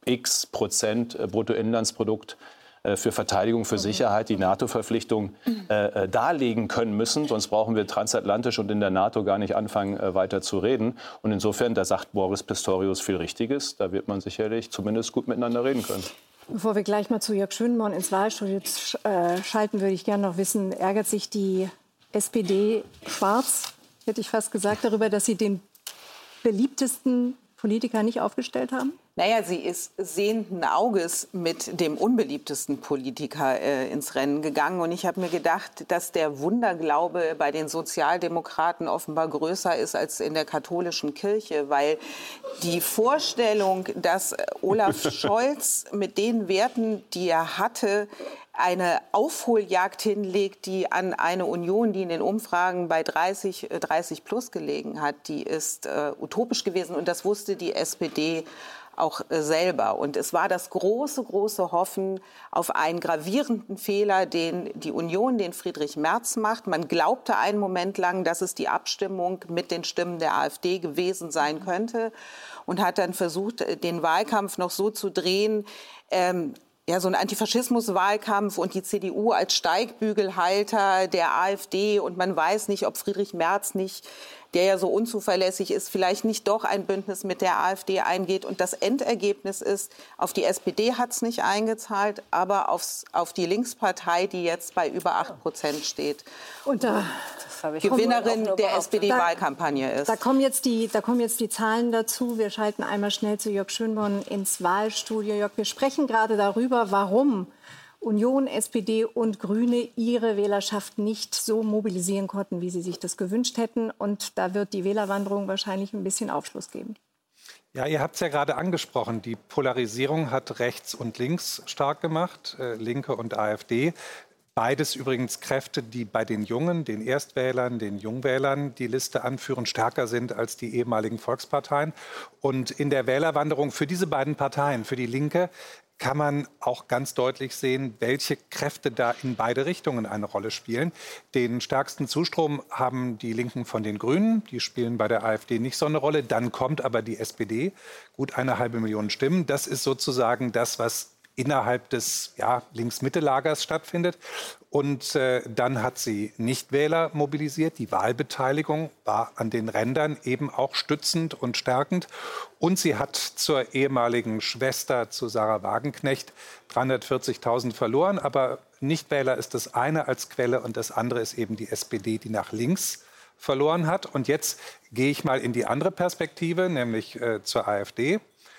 x Prozent Bruttoinlandsprodukt für Verteidigung, für Sicherheit, die NATO-Verpflichtung äh, darlegen können müssen. Sonst brauchen wir transatlantisch und in der NATO gar nicht anfangen, äh, weiter zu reden. Und insofern, da sagt Boris Pistorius viel Richtiges. Da wird man sicherlich zumindest gut miteinander reden können. Bevor wir gleich mal zu Jörg Schönborn ins Wahlstudio äh, schalten, würde ich gerne noch wissen, ärgert sich die S P D schwarz, hätte ich fast gesagt, darüber, dass sie den beliebtesten Politiker nicht aufgestellt haben? Naja, sie ist sehenden Auges mit dem unbeliebtesten Politiker äh, ins Rennen gegangen. Und ich habe mir gedacht, dass der Wunderglaube bei den Sozialdemokraten offenbar größer ist als in der katholischen Kirche. Weil die Vorstellung, dass Olaf Scholz mit den Werten, die er hatte, eine Aufholjagd hinlegt, die an eine Union, die in den Umfragen bei dreißig, dreißig plus gelegen hat, die ist äh, utopisch gewesen. Und das wusste die S P D auch äh, selber. Und es war das große, große Hoffen auf einen gravierenden Fehler, den die Union, den Friedrich Merz macht. Man glaubte einen Moment lang, dass es die Abstimmung mit den Stimmen der AfD gewesen sein könnte und hat dann versucht, den Wahlkampf noch so zu drehen, ähm, ja, so ein Antifaschismus-Wahlkampf und die C D U als Steigbügelhalter der AfD. Und man weiß nicht, ob Friedrich Merz nicht, der ja so unzuverlässig ist, vielleicht nicht doch ein Bündnis mit der AfD eingeht. Und das Endergebnis ist, auf die S P D hat es nicht eingezahlt, aber aufs, auf die Linkspartei, die jetzt bei über acht Prozent steht. Und da Gewinnerin der S P D-Wahlkampagne ist. Da kommen, jetzt die, da kommen jetzt die Zahlen dazu. Wir schalten einmal schnell zu Jörg Schönborn ins Wahlstudio. Jörg, wir sprechen gerade darüber, warum Union, S P D und Grüne ihre Wählerschaft nicht so mobilisieren konnten, wie sie sich das gewünscht hätten. Und da wird die Wählerwanderung wahrscheinlich ein bisschen Aufschluss geben. Ja, ihr habt es ja gerade angesprochen. Die Polarisierung hat rechts und links stark gemacht, äh, Linke und AfD. Beides übrigens Kräfte, die bei den Jungen, den Erstwählern, den Jungwählern die Liste anführen, stärker sind als die ehemaligen Volksparteien. Und in der Wählerwanderung für diese beiden Parteien, für die Linke, kann man auch ganz deutlich sehen, welche Kräfte da in beide Richtungen eine Rolle spielen. Den stärksten Zustrom haben die Linken von den Grünen. Die spielen bei der AfD nicht so eine Rolle. Dann kommt aber die S P D, gut eine halbe Million Stimmen. Das ist sozusagen das, was innerhalb des ja, Links-Mitte-Lagers stattfindet. Und äh, dann hat sie Nichtwähler mobilisiert. Die Wahlbeteiligung war an den Rändern eben auch stützend und stärkend. Und sie hat zur ehemaligen Schwester, zu Sarah Wagenknecht, dreihundertvierzigtausend verloren. Aber Nichtwähler ist das eine als Quelle und das andere ist eben die S P D, die nach links verloren hat. Und jetzt gehe ich mal in die andere Perspektive, nämlich äh, zur AfD.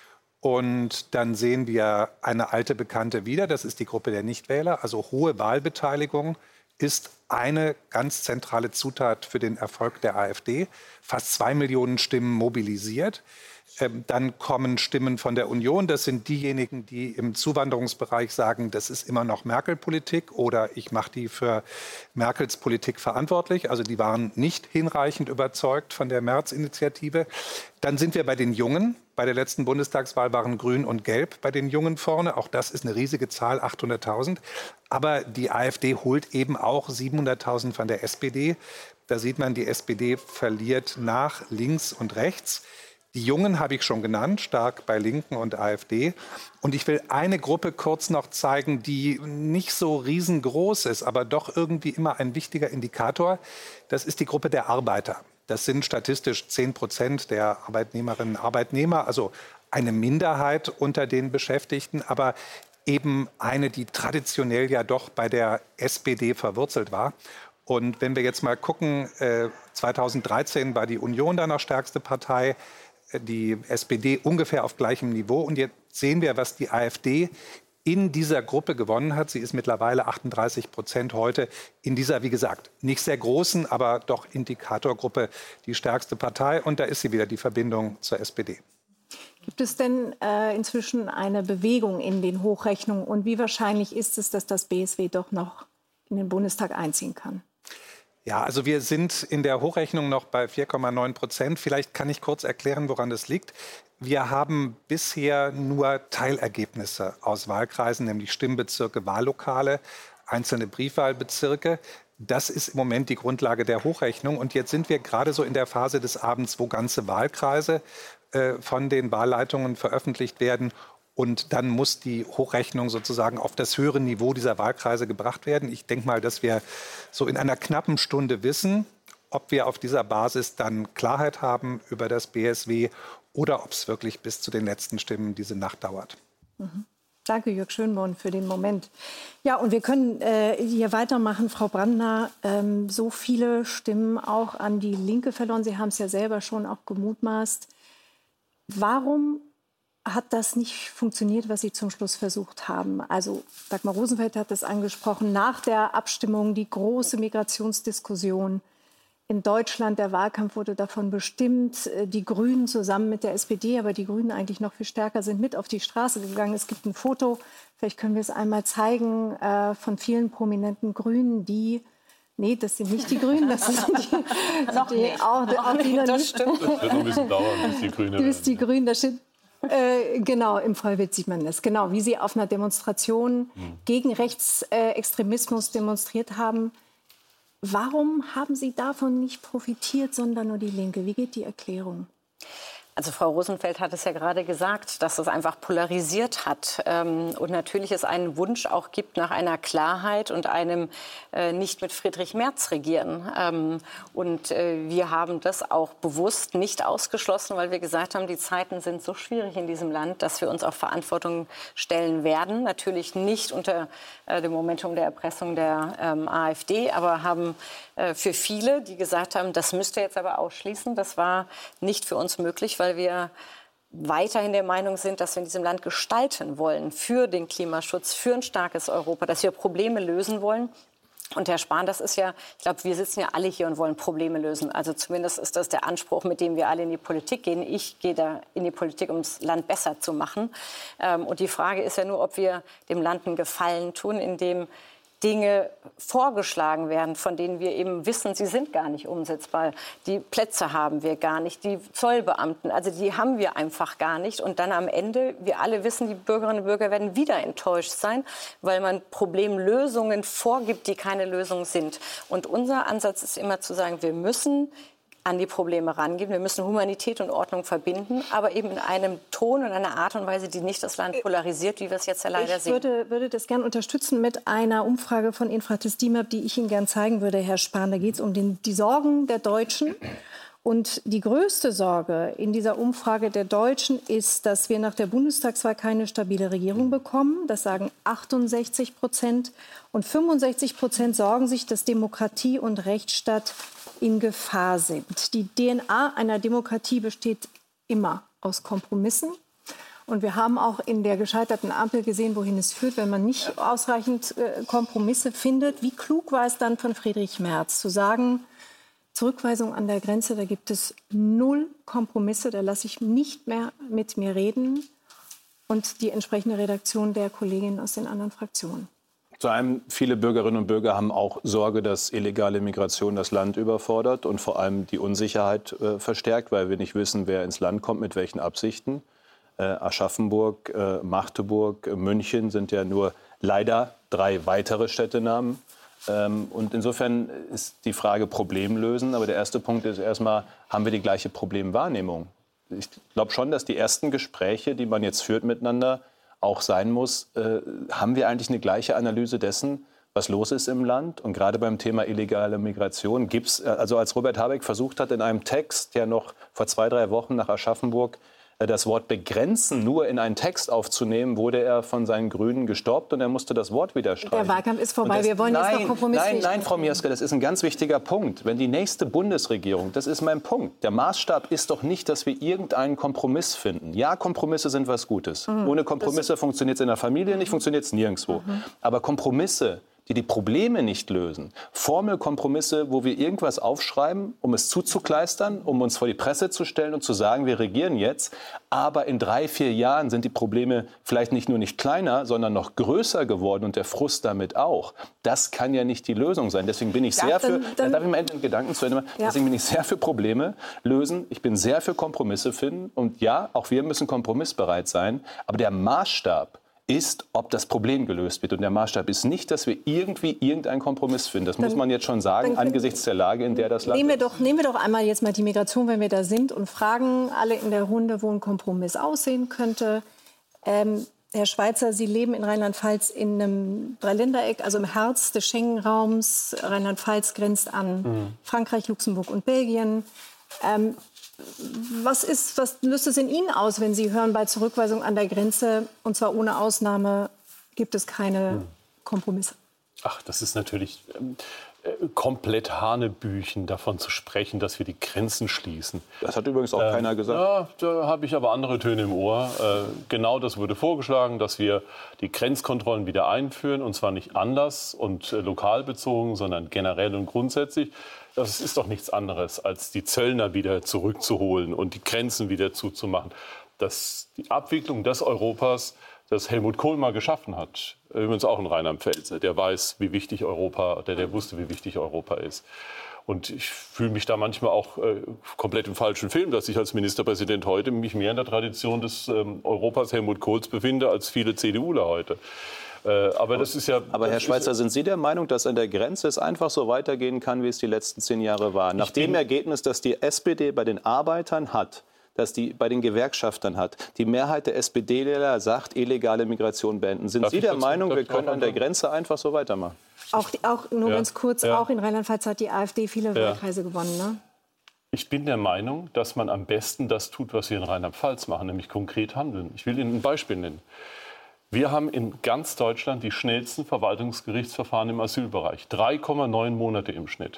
Und dann sehen wir eine alte Bekannte wieder, das ist die Gruppe der Nichtwähler. Also hohe Wahlbeteiligung ist eine ganz zentrale Zutat für den Erfolg der AfD. Fast zwei Millionen Stimmen mobilisiert. Ähm, dann kommen Stimmen von der Union. Das sind diejenigen, die im Zuwanderungsbereich sagen, das ist immer noch Merkel-Politik oder ich mache die für Merkels Politik verantwortlich. Also die waren nicht hinreichend überzeugt von der Merz-Initiative. Dann sind wir bei den Jungen. Bei der letzten Bundestagswahl waren Grün und Gelb bei den Jungen vorne. Auch das ist eine riesige Zahl, achthunderttausend. Aber die AfD holt eben auch siebenhunderttausend von der S P D. Da sieht man, die S P D verliert nach links und rechts. Die Jungen habe ich schon genannt, stark bei Linken und AfD. Und ich will eine Gruppe kurz noch zeigen, die nicht so riesengroß ist, aber doch irgendwie immer ein wichtiger Indikator. Das ist die Gruppe der Arbeiter. Das sind statistisch zehn Prozent der Arbeitnehmerinnen und Arbeitnehmer, also eine Minderheit unter den Beschäftigten, aber eben eine, die traditionell ja doch bei der S P D verwurzelt war. Und wenn wir jetzt mal gucken, äh, zweitausenddreizehn war die Union da noch stärkste Partei, die S P D ungefähr auf gleichem Niveau. Und jetzt sehen wir, was die AfD in dieser Gruppe gewonnen hat. Sie ist mittlerweile achtunddreißig Prozent heute in dieser, wie gesagt, nicht sehr großen, aber doch Indikatorgruppe die stärkste Partei. Und da ist sie wieder, die Verbindung zur S P D. Gibt es denn äh, inzwischen eine Bewegung in den Hochrechnungen? Und wie wahrscheinlich ist es, dass das B S W doch noch in den Bundestag einziehen kann? Ja, also wir sind in der Hochrechnung noch bei vier Komma neun Prozent. Vielleicht kann ich kurz erklären, woran das liegt. Wir haben bisher nur Teilergebnisse aus Wahlkreisen, nämlich Stimmbezirke, Wahllokale, einzelne Briefwahlbezirke. Das ist im Moment die Grundlage der Hochrechnung. Und jetzt sind wir gerade so in der Phase des Abends, wo ganze Wahlkreise äh, von den Wahlleitungen veröffentlicht werden. Und dann muss die Hochrechnung sozusagen auf das höhere Niveau dieser Wahlkreise gebracht werden. Ich denke mal, dass wir so in einer knappen Stunde wissen, ob wir auf dieser Basis dann Klarheit haben über das B S W oder ob es wirklich bis zu den letzten Stimmen diese Nacht dauert. Mhm. Danke, Jörg Schönborn, für den Moment. Ja, und wir können äh, hier weitermachen. Frau Brandner, ähm, so viele Stimmen auch an die Linke verloren. Sie haben es ja selber schon auch gemutmaßt. Warum hat das nicht funktioniert, was Sie zum Schluss versucht haben? Also Dagmar Rosenfeld hat es angesprochen, nach der Abstimmung die große Migrationsdiskussion in Deutschland. Der Wahlkampf wurde davon bestimmt. Die Grünen zusammen mit der S P D, aber die Grünen eigentlich noch viel stärker, sind mit auf die Straße gegangen. Es gibt ein Foto, vielleicht können wir es einmal zeigen, äh, von vielen prominenten Grünen, die... Nee, das sind nicht die Grünen, das sind die... noch die, nicht. Auch, noch auch nicht, das stimmt. Das wird noch ein bisschen dauern, bis die Grünen... Bis die Grünen, das steht... Äh, genau, im Vollbild sieht man das. Genau, wie sie auf einer Demonstration mhm. gegen Rechtsextremismus demonstriert haben. Warum haben Sie davon nicht profitiert, sondern nur die Linke? Wie geht die Erklärung? Also Frau Rosenfeld hat es ja gerade gesagt, dass es einfach polarisiert hat und natürlich es einen Wunsch auch gibt nach einer Klarheit und einem äh, nicht mit Friedrich Merz regieren. Ähm, und äh, wir haben das auch bewusst nicht ausgeschlossen, weil wir gesagt haben, die Zeiten sind so schwierig in diesem Land, dass wir uns auf Verantwortung stellen werden. Natürlich nicht unter äh, dem Momentum der Erpressung der ähm, AfD, aber haben äh, für viele, die gesagt haben, das müsst ihr jetzt aber ausschließen, das war nicht für uns möglich, weil weil wir weiterhin der Meinung sind, dass wir in diesem Land gestalten wollen für den Klimaschutz, für ein starkes Europa, dass wir Probleme lösen wollen. Und Herr Spahn, das ist ja, ich glaube, wir sitzen ja alle hier und wollen Probleme lösen. Also zumindest ist das der Anspruch, mit dem wir alle in die Politik gehen. Ich gehe da in die Politik, um das Land besser zu machen. Und die Frage ist ja nur, ob wir dem Land einen Gefallen tun, indem Dinge vorgeschlagen werden, von denen wir eben wissen, sie sind gar nicht umsetzbar. Die Plätze haben wir gar nicht, die Zollbeamten, also die haben wir einfach gar nicht. Und dann am Ende, wir alle wissen, die Bürgerinnen und Bürger werden wieder enttäuscht sein, weil man Problemlösungen vorgibt, die keine Lösung sind. Und unser Ansatz ist immer zu sagen, wir müssen an die Probleme rangehen. Wir müssen Humanität und Ordnung verbinden, aber eben in einem Ton und einer Art und Weise, die nicht das Land polarisiert, wie wir es jetzt ja leider ich sehen. Ich würde, würde das gerne unterstützen mit einer Umfrage von Infrates DIMAP, die ich Ihnen gerne zeigen würde, Herr Spahn. Da geht es um den, die Sorgen der Deutschen. Und die größte Sorge in dieser Umfrage der Deutschen ist, dass wir nach der Bundestagswahl keine stabile Regierung bekommen. Das sagen achtundsechzig Prozent. Und fünfundsechzig Prozent sorgen sich, dass Demokratie und Rechtsstaat in Gefahr sind. Die D N A einer Demokratie besteht immer aus Kompromissen. Und wir haben auch in der gescheiterten Ampel gesehen, wohin es führt, wenn man nicht ausreichend äh, Kompromisse findet. Wie klug war es dann von Friedrich Merz zu sagen, Zurückweisung an der Grenze, da gibt es null Kompromisse, da lasse ich nicht mehr mit mir reden. Und die entsprechende Redaktion der Kolleginnen aus den anderen Fraktionen. Zu einem, viele Bürgerinnen und Bürger haben auch Sorge, dass illegale Migration das Land überfordert und vor allem die Unsicherheit äh, verstärkt, weil wir nicht wissen, wer ins Land kommt, mit welchen Absichten. Äh, Aschaffenburg, äh, Magdeburg, äh, München sind ja nur leider drei weitere Städtenamen. Ähm, und insofern ist die Frage Problem lösen. Aber der erste Punkt ist erstmal, haben wir die gleiche Problemwahrnehmung? Ich glaube schon, dass die ersten Gespräche, die man jetzt führt miteinander, auch sein muss, äh, haben wir eigentlich eine gleiche Analyse dessen, was los ist im Land? Und gerade beim Thema illegale Migration gibt es, also als Robert Habeck versucht hat, in einem Text, der noch vor zwei, drei Wochen nach Aschaffenburg das Wort begrenzen nur in einen Text aufzunehmen, wurde er von seinen Grünen gestoppt und er musste das Wort wieder streichen. Der Wahlkampf ist vorbei, das, wir wollen nein, jetzt noch Kompromisse. Nein, nein, Frau Mieske, das ist ein ganz wichtiger Punkt. Wenn die nächste Bundesregierung, das ist mein Punkt, der Maßstab ist doch nicht, dass wir irgendeinen Kompromiss finden. Ja, Kompromisse sind was Gutes. Mhm. Ohne Kompromisse funktioniert es in der Familie nicht, funktioniert es nirgendwo. Mhm. Aber Kompromisse, die die Probleme nicht lösen. Formelkompromisse, wo wir irgendwas aufschreiben, um es zuzukleistern, um uns vor die Presse zu stellen und zu sagen, wir regieren jetzt. Aber in drei, vier Jahren sind die Probleme vielleicht nicht nur nicht kleiner, sondern noch größer geworden und der Frust damit auch. Das kann ja nicht die Lösung sein. Deswegen bin ich sehr ja, dann, für, dann, darf ich mal den Gedanken zu Ende machen? Ja. Deswegen bin ich sehr für Probleme lösen. Ich bin sehr für Kompromisse finden. Und ja, auch wir müssen kompromissbereit sein. Aber der Maßstab ist, ob das Problem gelöst wird. Und der Maßstab ist nicht, dass wir irgendwie irgendeinen Kompromiss finden. Das dann, muss man jetzt schon sagen, angesichts der Lage, in der das Land nehmen wir ist. Doch, nehmen wir doch einmal jetzt mal die Migration, wenn wir da sind, und fragen alle in der Runde, wo ein Kompromiss aussehen könnte. Ähm, Herr Schweitzer, Sie leben in Rheinland-Pfalz in einem Dreiländereck, also im Herz des Schengen-Raums. Rheinland-Pfalz grenzt an mhm. Frankreich, Luxemburg und Belgien. Ähm, was, ist, was löst es in Ihnen aus, wenn Sie hören, bei Zurückweisung an der Grenze, und zwar ohne Ausnahme, gibt es keine mhm. Kompromisse? Ach, das ist natürlich ähm, äh, komplett Hanebüchen, davon zu sprechen, dass wir die Grenzen schließen. Das hat übrigens auch ähm, keiner gesagt. Ja, da habe ich aber andere Töne im Ohr. Äh, genau das wurde vorgeschlagen, dass wir die Grenzkontrollen wieder einführen, und zwar nicht anders und äh, lokal bezogen, sondern generell und grundsätzlich. Das ist doch nichts anderes, als die Zöllner wieder zurückzuholen und die Grenzen wieder zuzumachen. Das, die Abwicklung des Europas, das Helmut Kohl mal geschaffen hat, übrigens auch ein Rheinland-Pfälzer, der weiß, wie wichtig Europa, der, der wusste, wie wichtig Europa ist. Und ich fühle mich da manchmal auch äh, komplett im falschen Film, dass ich als Ministerpräsident heute mich mehr in der Tradition des ähm, Europas Helmut Kohls befinde als viele CDUler heute. Äh, aber das ist ja. Aber Herr Schweitzer, sind Sie der Meinung, dass an der Grenze es einfach so weitergehen kann, wie es die letzten zehn Jahre war? Nach dem Ergebnis, das die S P D bei den Arbeitern hat, das die bei den Gewerkschaftern hat. Die Mehrheit der S P D-Wähler sagt, illegale Migration beenden. Sind Darf Sie der dazu, Meinung, wir können an der sagen? Grenze einfach so weitermachen? Auch, die, auch nur ja. ganz kurz, ja. auch in Rheinland-Pfalz hat die AfD viele ja. Wahlkreise gewonnen, ne? Ich bin der Meinung, dass man am besten das tut, was wir in Rheinland-Pfalz machen, nämlich konkret handeln. Ich will Ihnen ein Beispiel nennen. Wir haben in ganz Deutschland die schnellsten Verwaltungsgerichtsverfahren im Asylbereich. drei Komma neun Monate im Schnitt.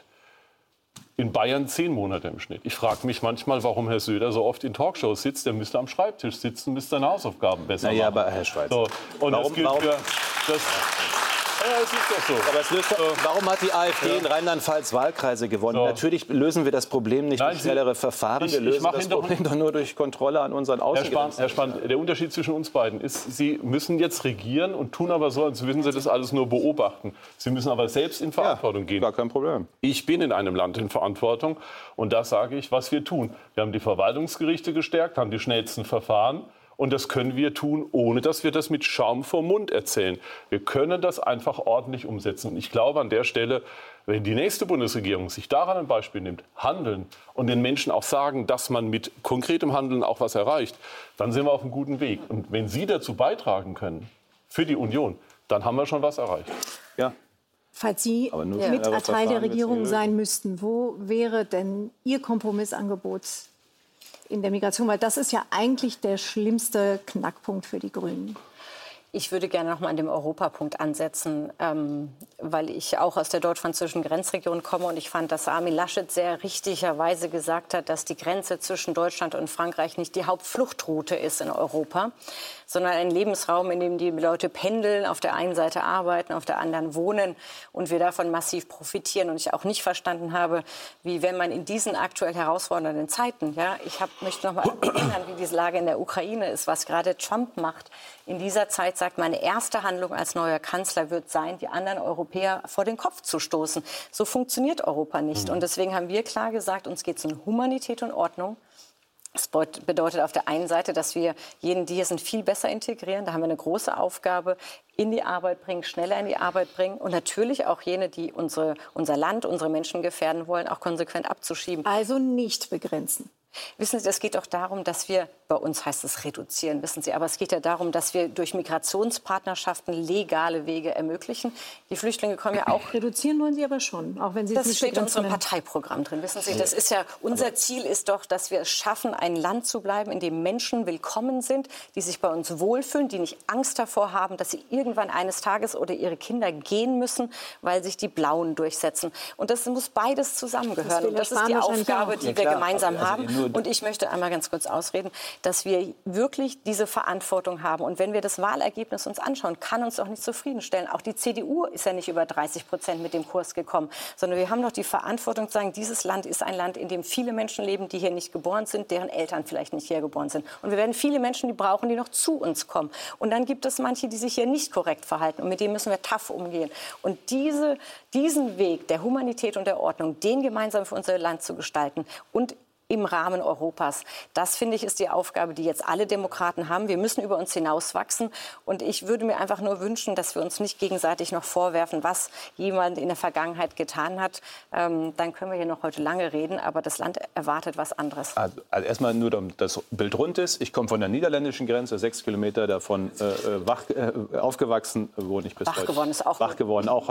In Bayern zehn Monate im Schnitt. Ich frage mich manchmal, warum Herr Söder so oft in Talkshows sitzt. Der müsste am Schreibtisch sitzen, müsste seine Hausaufgaben besser Na ja, machen. aber Herr Schweitzer. So, und warum, das gilt warum? für... Das, ja, es ist doch so. Aber es löst doch, warum hat die AfD ja. in Rheinland-Pfalz Wahlkreise gewonnen? So. Natürlich lösen wir das Problem nicht Nein, durch schnellere Sie, Verfahren. Ich, wir lösen ich das Problem doch nur durch Kontrolle an unseren Außengrenzen. Herr Spahn, Herr Spahn, der Unterschied zwischen uns beiden ist, Sie müssen jetzt regieren und tun aber so, als würden Sie das alles nur beobachten. Sie müssen aber selbst in Verantwortung ja, gehen. Gar kein Problem. Ich bin in einem Land in Verantwortung und da sage ich, was wir tun. Wir haben die Verwaltungsgerichte gestärkt, haben die schnellsten Verfahren. Und das können wir tun, ohne dass wir das mit Schaum vorm Mund erzählen. Wir können das einfach ordentlich umsetzen. Und ich glaube an der Stelle, wenn die nächste Bundesregierung sich daran ein Beispiel nimmt, handeln und den Menschen auch sagen, dass man mit konkretem Handeln auch was erreicht, dann sind wir auf einem guten Weg. Und wenn Sie dazu beitragen können, für die Union, dann haben wir schon was erreicht. Ja. Falls Sie mit ja. Teil der Regierung sein müssten, wo wäre denn Ihr Kompromissangebot in der Migration? Weil das ist ja eigentlich der schlimmste Knackpunkt für die Grünen. Ich würde gerne noch mal an dem Europapunkt ansetzen, ähm, weil ich auch aus der deutsch-französischen Grenzregion komme und ich fand, dass Armin Laschet sehr richtigerweise gesagt hat, dass die Grenze zwischen Deutschland und Frankreich nicht die Hauptfluchtroute ist in Europa, sondern ein Lebensraum, in dem die Leute pendeln, auf der einen Seite arbeiten, auf der anderen wohnen und wir davon massiv profitieren. Und ich auch nicht verstanden habe, wie wenn man in diesen aktuell herausfordernden Zeiten, ja, ich hab, möchte noch mal erinnern, wie diese Lage in der Ukraine ist, was gerade Trump macht. In dieser Zeit sagt, meine erste Handlung als neuer Kanzler wird sein, die anderen Europäer vor den Kopf zu stoßen. So funktioniert Europa nicht. Und deswegen haben wir klar gesagt, uns geht es um Humanität und Ordnung. Das bedeutet auf der einen Seite, dass wir jeden, die hier sind, viel besser integrieren. Da haben wir eine große Aufgabe, in die Arbeit bringen, schneller in die Arbeit bringen. Und natürlich auch jene, die unsere, unser Land, unsere Menschen gefährden wollen, auch konsequent abzuschieben. Also nicht begrenzen. Wissen Sie, es geht doch darum, dass wir, bei uns heißt es reduzieren, wissen Sie, aber es geht ja darum, dass wir durch Migrationspartnerschaften legale Wege ermöglichen. Die Flüchtlinge kommen ja auch... Reduzieren wollen Sie aber schon, auch wenn Sie es das nicht steht in unserem nennen. Parteiprogramm drin, wissen Sie. Das ist ja, unser Ziel ist doch, dass wir es schaffen, ein Land zu bleiben, in dem Menschen willkommen sind, die sich bei uns wohlfühlen, die nicht Angst davor haben, dass sie irgendwann eines Tages oder ihre Kinder gehen müssen, weil sich die Blauen durchsetzen. Und das muss beides zusammengehören. Und das ist die Aufgabe, die ja, wir klar. gemeinsam also haben. Und ich möchte einmal ganz kurz ausreden, dass wir wirklich diese Verantwortung haben. Und wenn wir das Wahlergebnis uns anschauen, kann uns doch nicht zufriedenstellen. Auch die C D U ist ja nicht über dreißig Prozent mit dem Kurs gekommen, sondern wir haben doch die Verantwortung zu sagen, dieses Land ist ein Land, in dem viele Menschen leben, die hier nicht geboren sind, deren Eltern vielleicht nicht hier geboren sind. Und wir werden viele Menschen, die brauchen, die noch zu uns kommen. Und dann gibt es manche, die sich hier nicht korrekt verhalten. Und mit denen müssen wir tough umgehen. Und diese, diesen Weg der Humanität und der Ordnung, den gemeinsam für unser Land zu gestalten und im Rahmen Europas. Das, finde ich, ist die Aufgabe, die jetzt alle Demokraten haben. Wir müssen über uns hinauswachsen. Und ich würde mir einfach nur wünschen, dass wir uns nicht gegenseitig noch vorwerfen, was jemand in der Vergangenheit getan hat. Ähm, dann können wir hier noch heute lange reden, aber das Land erwartet was anderes. Also, also erstmal nur, damit das Bild rund ist. Ich komme von der niederländischen Grenze, sechs Kilometer davon äh, wach, äh, aufgewachsen, wohne ich bis wach heute. geworden ist auch Wach geworden, auch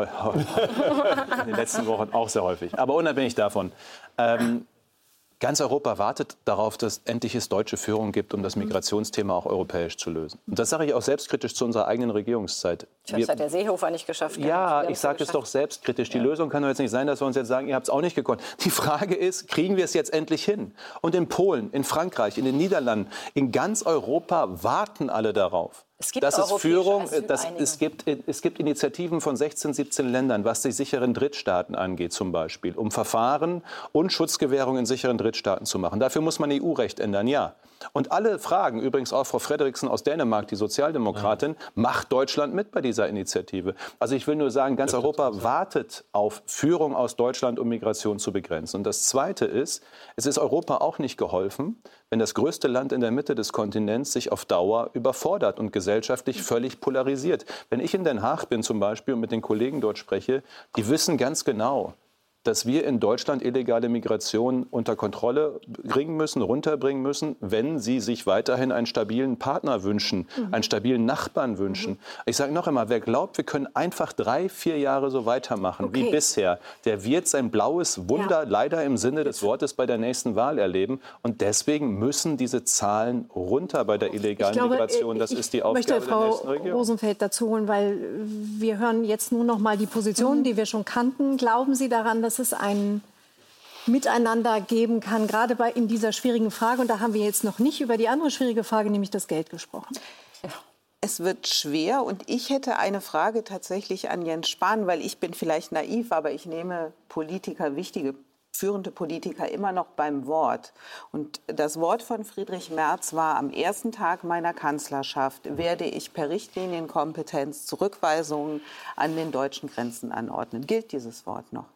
in den letzten Wochen auch sehr häufig. Aber unabhängig davon. Ähm, Ganz Europa wartet darauf, dass es endlich deutsche Führung gibt, um das Migrationsthema auch europäisch zu lösen. Und das sage ich auch selbstkritisch zu unserer eigenen Regierungszeit. Das hat der Seehofer nicht geschafft. Ja, ich sage es doch selbstkritisch. Die ja. Lösung kann doch jetzt nicht sein, dass wir uns jetzt sagen, ihr habt es auch nicht gekonnt. Die Frage ist, kriegen wir es jetzt endlich hin? Und in Polen, in Frankreich, in den Niederlanden, in ganz Europa warten alle darauf. Es gibt das ist Führung, das, es, gibt, es gibt Initiativen von sechzehn, siebzehn Ländern, was die sicheren Drittstaaten angeht zum Beispiel, um Verfahren und Schutzgewährung in sicheren Drittstaaten zu machen. Dafür muss man E U-Recht ändern, ja. Und alle fragen, übrigens auch Frau Frederiksen aus Dänemark, die Sozialdemokratin, ja. macht Deutschland mit bei dieser Initiative? Also ich will nur sagen, ganz Europa wartet auf Führung aus Deutschland, um Migration zu begrenzen. Und das Zweite ist, es ist Europa auch nicht geholfen, wenn das größte Land in der Mitte des Kontinents sich auf Dauer überfordert und gesellschaftlich völlig polarisiert. Wenn ich in Den Haag bin zum Beispiel und mit den Kollegen dort spreche, die wissen ganz genau, dass wir in Deutschland illegale Migration unter Kontrolle bringen müssen, runterbringen müssen, wenn sie sich weiterhin einen stabilen Partner wünschen, mhm. einen stabilen Nachbarn wünschen. Mhm. Ich sage noch einmal, wer glaubt, wir können einfach drei, vier Jahre so weitermachen okay. wie bisher, der wird sein blaues Wunder ja. leider im Sinne des Wortes bei der nächsten Wahl erleben. Und deswegen müssen diese Zahlen runter bei der illegalen ich glaube, Migration. Das ist die Aufgabe der Frau nächsten Regierung. Rosenfeld dazu holen, weil wir hören jetzt nur noch mal die Positionen, mhm. die wir schon kannten. Glauben Sie daran, dass es ein Miteinander geben kann, gerade bei, in dieser schwierigen Frage? Und da haben wir jetzt noch nicht über die andere schwierige Frage, nämlich das Geld, gesprochen. Ja. Es wird schwer und ich hätte eine Frage tatsächlich an Jens Spahn, weil ich bin vielleicht naiv, aber ich nehme Politiker, wichtige führende Politiker immer noch beim Wort. Und das Wort von Friedrich Merz war: Am ersten Tag meiner Kanzlerschaft werde ich per Richtlinienkompetenz Zurückweisungen an den deutschen Grenzen anordnen. Gilt dieses Wort noch?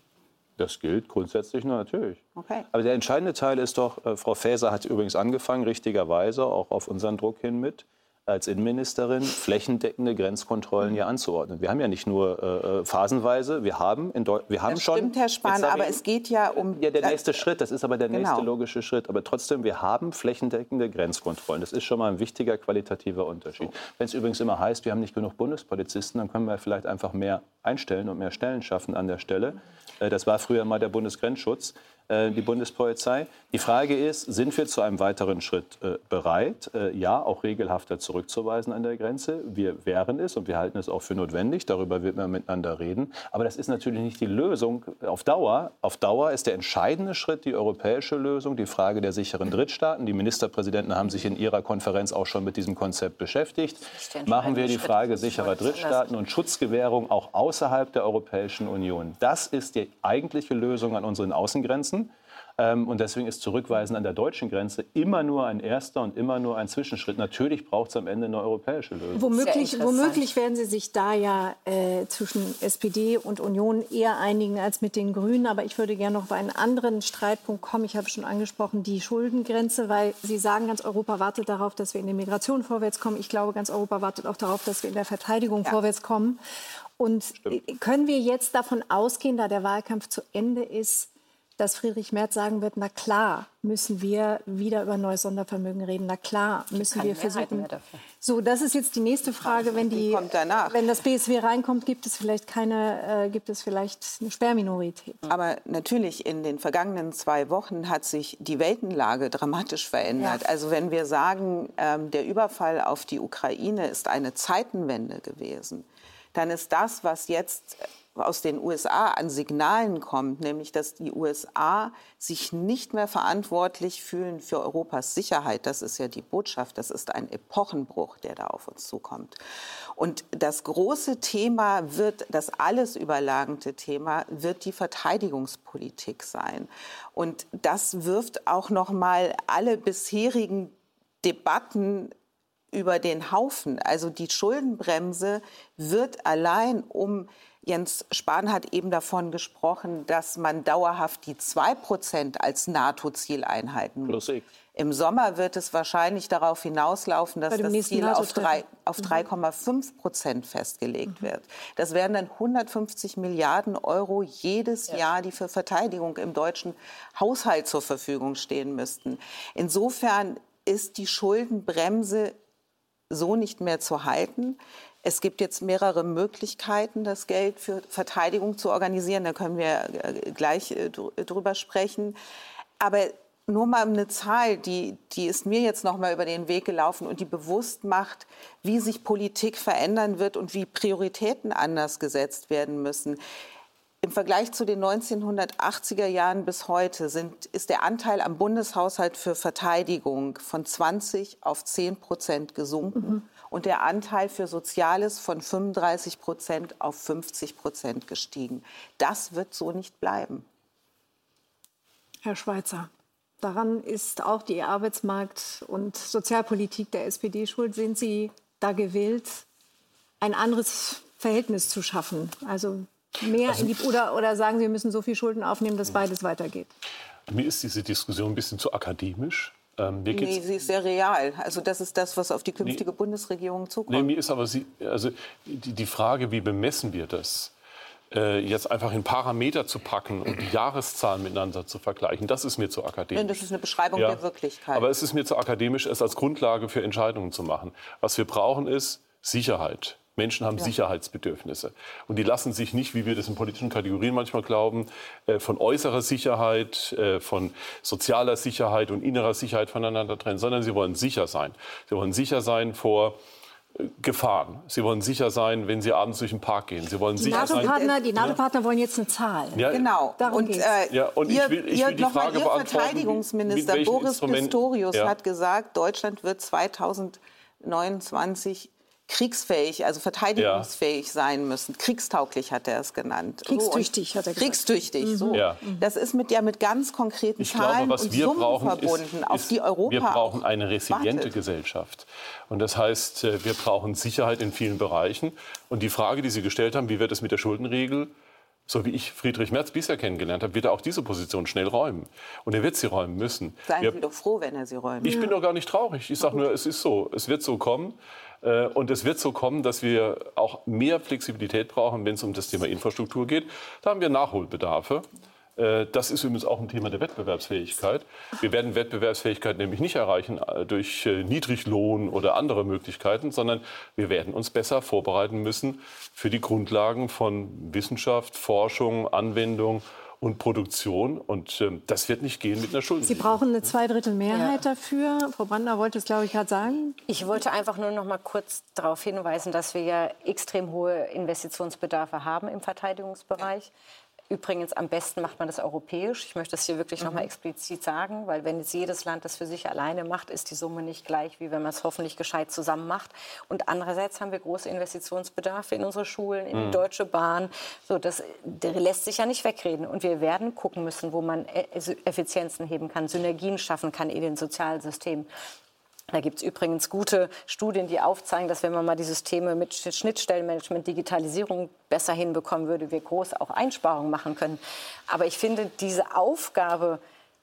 Das gilt grundsätzlich natürlich. Okay. Aber der entscheidende Teil ist doch, äh, Frau Faeser hat übrigens angefangen, richtigerweise, auch auf unseren Druck hin mit, als Innenministerin flächendeckende Grenzkontrollen hier anzuordnen. Wir haben ja nicht nur äh, phasenweise, wir haben, in Deu wir haben das schon... Stimmt, Herr Spahn, aber es geht ja um... Ja, der nächste Schritt, das ist aber der genau. nächste logische Schritt. Aber trotzdem, wir haben flächendeckende Grenzkontrollen. Das ist schon mal ein wichtiger qualitativer Unterschied. So. Wenn es übrigens immer heißt, wir haben nicht genug Bundespolizisten, dann können wir vielleicht einfach mehr einstellen und mehr Stellen schaffen an der Stelle. Äh, das war früher mal der Bundesgrenzschutz, äh, die Bundespolizei. Die Frage ist, sind wir zu einem weiteren Schritt äh, bereit? Äh, ja, auch regelhafter zurückzuweisen an der Grenze. Wir wären es und wir halten es auch für notwendig. Darüber wird man miteinander reden. Aber das ist natürlich nicht die Lösung auf Dauer. Auf Dauer ist der entscheidende Schritt die europäische Lösung, die Frage der sicheren Drittstaaten. Die Ministerpräsidenten haben sich in ihrer Konferenz auch schon mit diesem Konzept beschäftigt. Machen wir die Frage sicherer Drittstaaten und Schutzgewährung auch außerhalb der Europäischen Union. Das ist die eigentliche Lösung an unseren Außengrenzen. Ähm, und deswegen ist Zurückweisen an der deutschen Grenze immer nur ein erster und immer nur ein Zwischenschritt. Natürlich braucht es am Ende eine europäische Lösung. Womöglich, womöglich werden Sie sich da ja äh, zwischen S P D und Union eher einigen als mit den Grünen. Aber ich würde gerne noch auf einen anderen Streitpunkt kommen. Ich habe schon angesprochen, die Schuldengrenze, weil Sie sagen, ganz Europa wartet darauf, dass wir in der Migration vorwärts kommen. Ich glaube, ganz Europa wartet auch darauf, dass wir in der Verteidigung ja. vorwärts kommen. Und Stimmt. können wir jetzt davon ausgehen, da der Wahlkampf zu Ende ist, dass Friedrich Merz sagen wird, na klar, müssen wir wieder über neues Sondervermögen reden. Na klar, müssen wir versuchen. So, das ist jetzt die nächste Frage. Wenn, die, wenn das B S W reinkommt, gibt es vielleicht keine, äh, gibt es vielleicht eine Sperrminorität. Aber natürlich, in den vergangenen zwei Wochen hat sich die Weltenlage dramatisch verändert. Ja. Also wenn wir sagen, ähm, der Überfall auf die Ukraine ist eine Zeitenwende gewesen, dann ist das, was jetzt aus den U S A an Signalen kommt, nämlich dass die U S A sich nicht mehr verantwortlich fühlen für Europas Sicherheit. Das ist ja die Botschaft. Das ist ein Epochenbruch, der da auf uns zukommt. Und das große Thema wird, das alles überlagende Thema, wird die Verteidigungspolitik sein. Und das wirft auch noch mal alle bisherigen Debatten über den Haufen. Also die Schuldenbremse wird allein um, Jens Spahn hat eben davon gesprochen, dass man dauerhaft die zwei Prozent als NATO-Ziel einhalten muss. Im Sommer wird es wahrscheinlich darauf hinauslaufen, dass das Ziel auf, drei, auf drei Komma fünf Prozent festgelegt mhm. wird. Das wären dann hundertfünfzig Milliarden Euro jedes ja. Jahr, die für Verteidigung im deutschen Haushalt zur Verfügung stehen müssten. Insofern ist die Schuldenbremse so nicht mehr zu halten. Es gibt jetzt mehrere Möglichkeiten, das Geld für Verteidigung zu organisieren. Da können wir gleich drüber sprechen. Aber nur mal eine Zahl, die, die ist mir jetzt noch mal über den Weg gelaufen und die bewusst macht, wie sich Politik verändern wird und wie Prioritäten anders gesetzt werden müssen. Im Vergleich zu den neunzehnhundertachtziger Jahren bis heute sind, ist der Anteil am Bundeshaushalt für Verteidigung von zwanzig auf zehn Prozent gesunken mhm. und der Anteil für Soziales von fünfunddreißig Prozent auf fünfzig Prozent gestiegen. Das wird so nicht bleiben. Herr Schweizer, daran ist auch die Arbeitsmarkt- und Sozialpolitik der S P D schuld. Sind Sie da gewillt, ein anderes Verhältnis zu schaffen? Also mehr also, in die, oder, oder sagen Sie, wir müssen so viel Schulden aufnehmen, dass beides weitergeht? Mir ist diese Diskussion ein bisschen zu akademisch. Ähm, mir nee, sie ist sehr real. Also das ist das, was auf die künftige nee, Bundesregierung zukommt. Nee, mir ist aber sie, also die, die Frage, wie bemessen wir das? Jetzt einfach in Parameter zu packen und die Jahreszahlen miteinander zu vergleichen, das ist mir zu akademisch. Das ist eine Beschreibung ja, der Wirklichkeit. Aber es ist mir zu akademisch, es als Grundlage für Entscheidungen zu machen. Was wir brauchen, ist Sicherheit. Menschen haben ja. Sicherheitsbedürfnisse. Und die lassen sich nicht, wie wir das in politischen Kategorien manchmal glauben, von äußerer Sicherheit, von sozialer Sicherheit und innerer Sicherheit voneinander trennen, sondern sie wollen sicher sein. Sie wollen sicher sein vor Gefahren. Sie wollen sicher sein, wenn Sie abends durch den Park gehen. Sie wollen die sicher NATO-Partner, sein. Die NATO-Partner ja. wollen jetzt eine Zahl. Ja. Genau. Darum und, äh, ja, und ihr, ich will, ich ihr, will die Frage Ihr beantworten, Verteidigungsminister Boris Pistorius ja. hat gesagt, Deutschland wird zweitausendneunundzwanzig kriegsfähig, also verteidigungsfähig ja. sein müssen. Kriegstauglich hat er es genannt. Kriegstüchtig so, hat er gesagt. Kriegstüchtig, mhm. so. Ja. Das ist mit, ja, mit ganz konkreten ich Zahlen glaube, was und wir Summen brauchen, verbunden, ist, auf ist, die Europa wir brauchen eine resiliente wartet. Gesellschaft. Und das heißt, wir brauchen Sicherheit in vielen Bereichen. Und die Frage, die Sie gestellt haben, wie wird es mit der Schuldenregel, so wie ich Friedrich Merz bisher kennengelernt habe, wird er auch diese Position schnell räumen. Und er wird sie räumen müssen. Seien wir, Sie doch froh, wenn er sie räumt. Ich ja. bin doch gar nicht traurig. Ich sage nur, es ist so. Es wird so kommen. Und es wird so kommen, dass wir auch mehr Flexibilität brauchen, wenn es um das Thema Infrastruktur geht. Da haben wir Nachholbedarfe. Das ist übrigens auch ein Thema der Wettbewerbsfähigkeit. Wir werden Wettbewerbsfähigkeit nämlich nicht erreichen durch Niedriglohn oder andere Möglichkeiten, sondern wir werden uns besser vorbereiten müssen für die Grundlagen von Wissenschaft, Forschung, Anwendung und Produktion. Und äh, das wird nicht gehen mit einer Schuldenregel. Sie brauchen eine Zweidrittelmehrheit ja. dafür. Frau Brandner wollte es, glaube ich, gerade sagen. Ich wollte einfach nur noch mal kurz darauf hinweisen, dass wir ja extrem hohe Investitionsbedarfe haben im Verteidigungsbereich. Übrigens, am besten macht man das europäisch. Ich möchte das hier wirklich mhm. noch mal explizit sagen, weil wenn jetzt jedes Land das für sich alleine macht, ist die Summe nicht gleich, wie wenn man es hoffentlich gescheit zusammen macht. Und andererseits haben wir große Investitionsbedarfe in unsere Schulen, in mhm. die Deutsche Bahn. So, das der lässt sich ja nicht wegreden. Und wir werden gucken müssen, wo man Effizienzen heben kann, Synergien schaffen kann in den Sozialsystemen. Da gibt es übrigens gute Studien, die aufzeigen, dass wenn man mal die Systeme mit Schnittstellenmanagement, Digitalisierung besser hinbekommen würde, wir groß auch Einsparungen machen können. Aber ich finde, diese Aufgabe,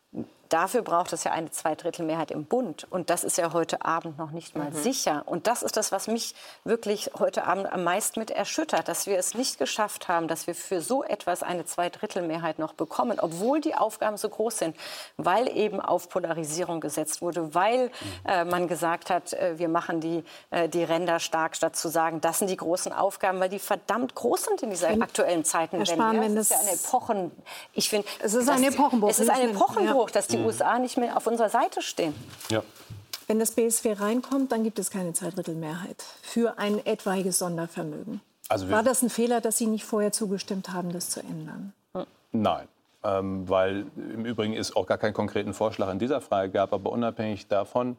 dafür braucht es ja eine Zweidrittelmehrheit im Bund. Und das ist ja heute Abend noch nicht mal mhm. sicher. Und das ist das, was mich wirklich heute Abend am meisten mit erschüttert, dass wir es nicht geschafft haben, dass wir für so etwas eine Zweidrittelmehrheit noch bekommen, obwohl die Aufgaben so groß sind, weil eben auf Polarisierung gesetzt wurde, weil mhm. äh, man gesagt hat, äh, wir machen die, äh, die Ränder stark, statt zu sagen, das sind die großen Aufgaben, weil die verdammt groß sind in dieser wenn, aktuellen Zeiten. Spahn, ja, wenn es ist ja eine Epochen, ich finde, es ist ein Epochenbruch. Es ist ein Epochenbruch, ja. dass die U S A nicht mehr auf unserer Seite stehen. Ja. Wenn das B S W reinkommt, dann gibt es keine Zweidrittelmehrheit für ein etwaiges Sondervermögen. Also war das ein Fehler, dass Sie nicht vorher zugestimmt haben, das zu ändern? Nein, ähm, weil im Übrigen es auch gar keinen konkreten Vorschlag in dieser Frage gab. Aber unabhängig davon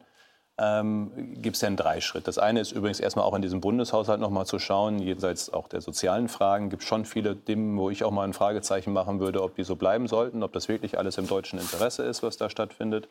ähm, gibt es ja einen Dreischritt. Das eine ist übrigens erstmal auch in diesem Bundeshaushalt noch mal zu schauen, jenseits auch der sozialen Fragen. Gibt es schon viele Themen, wo ich auch mal ein Fragezeichen machen würde, ob die so bleiben sollten, ob das wirklich alles im deutschen Interesse ist, was da stattfindet.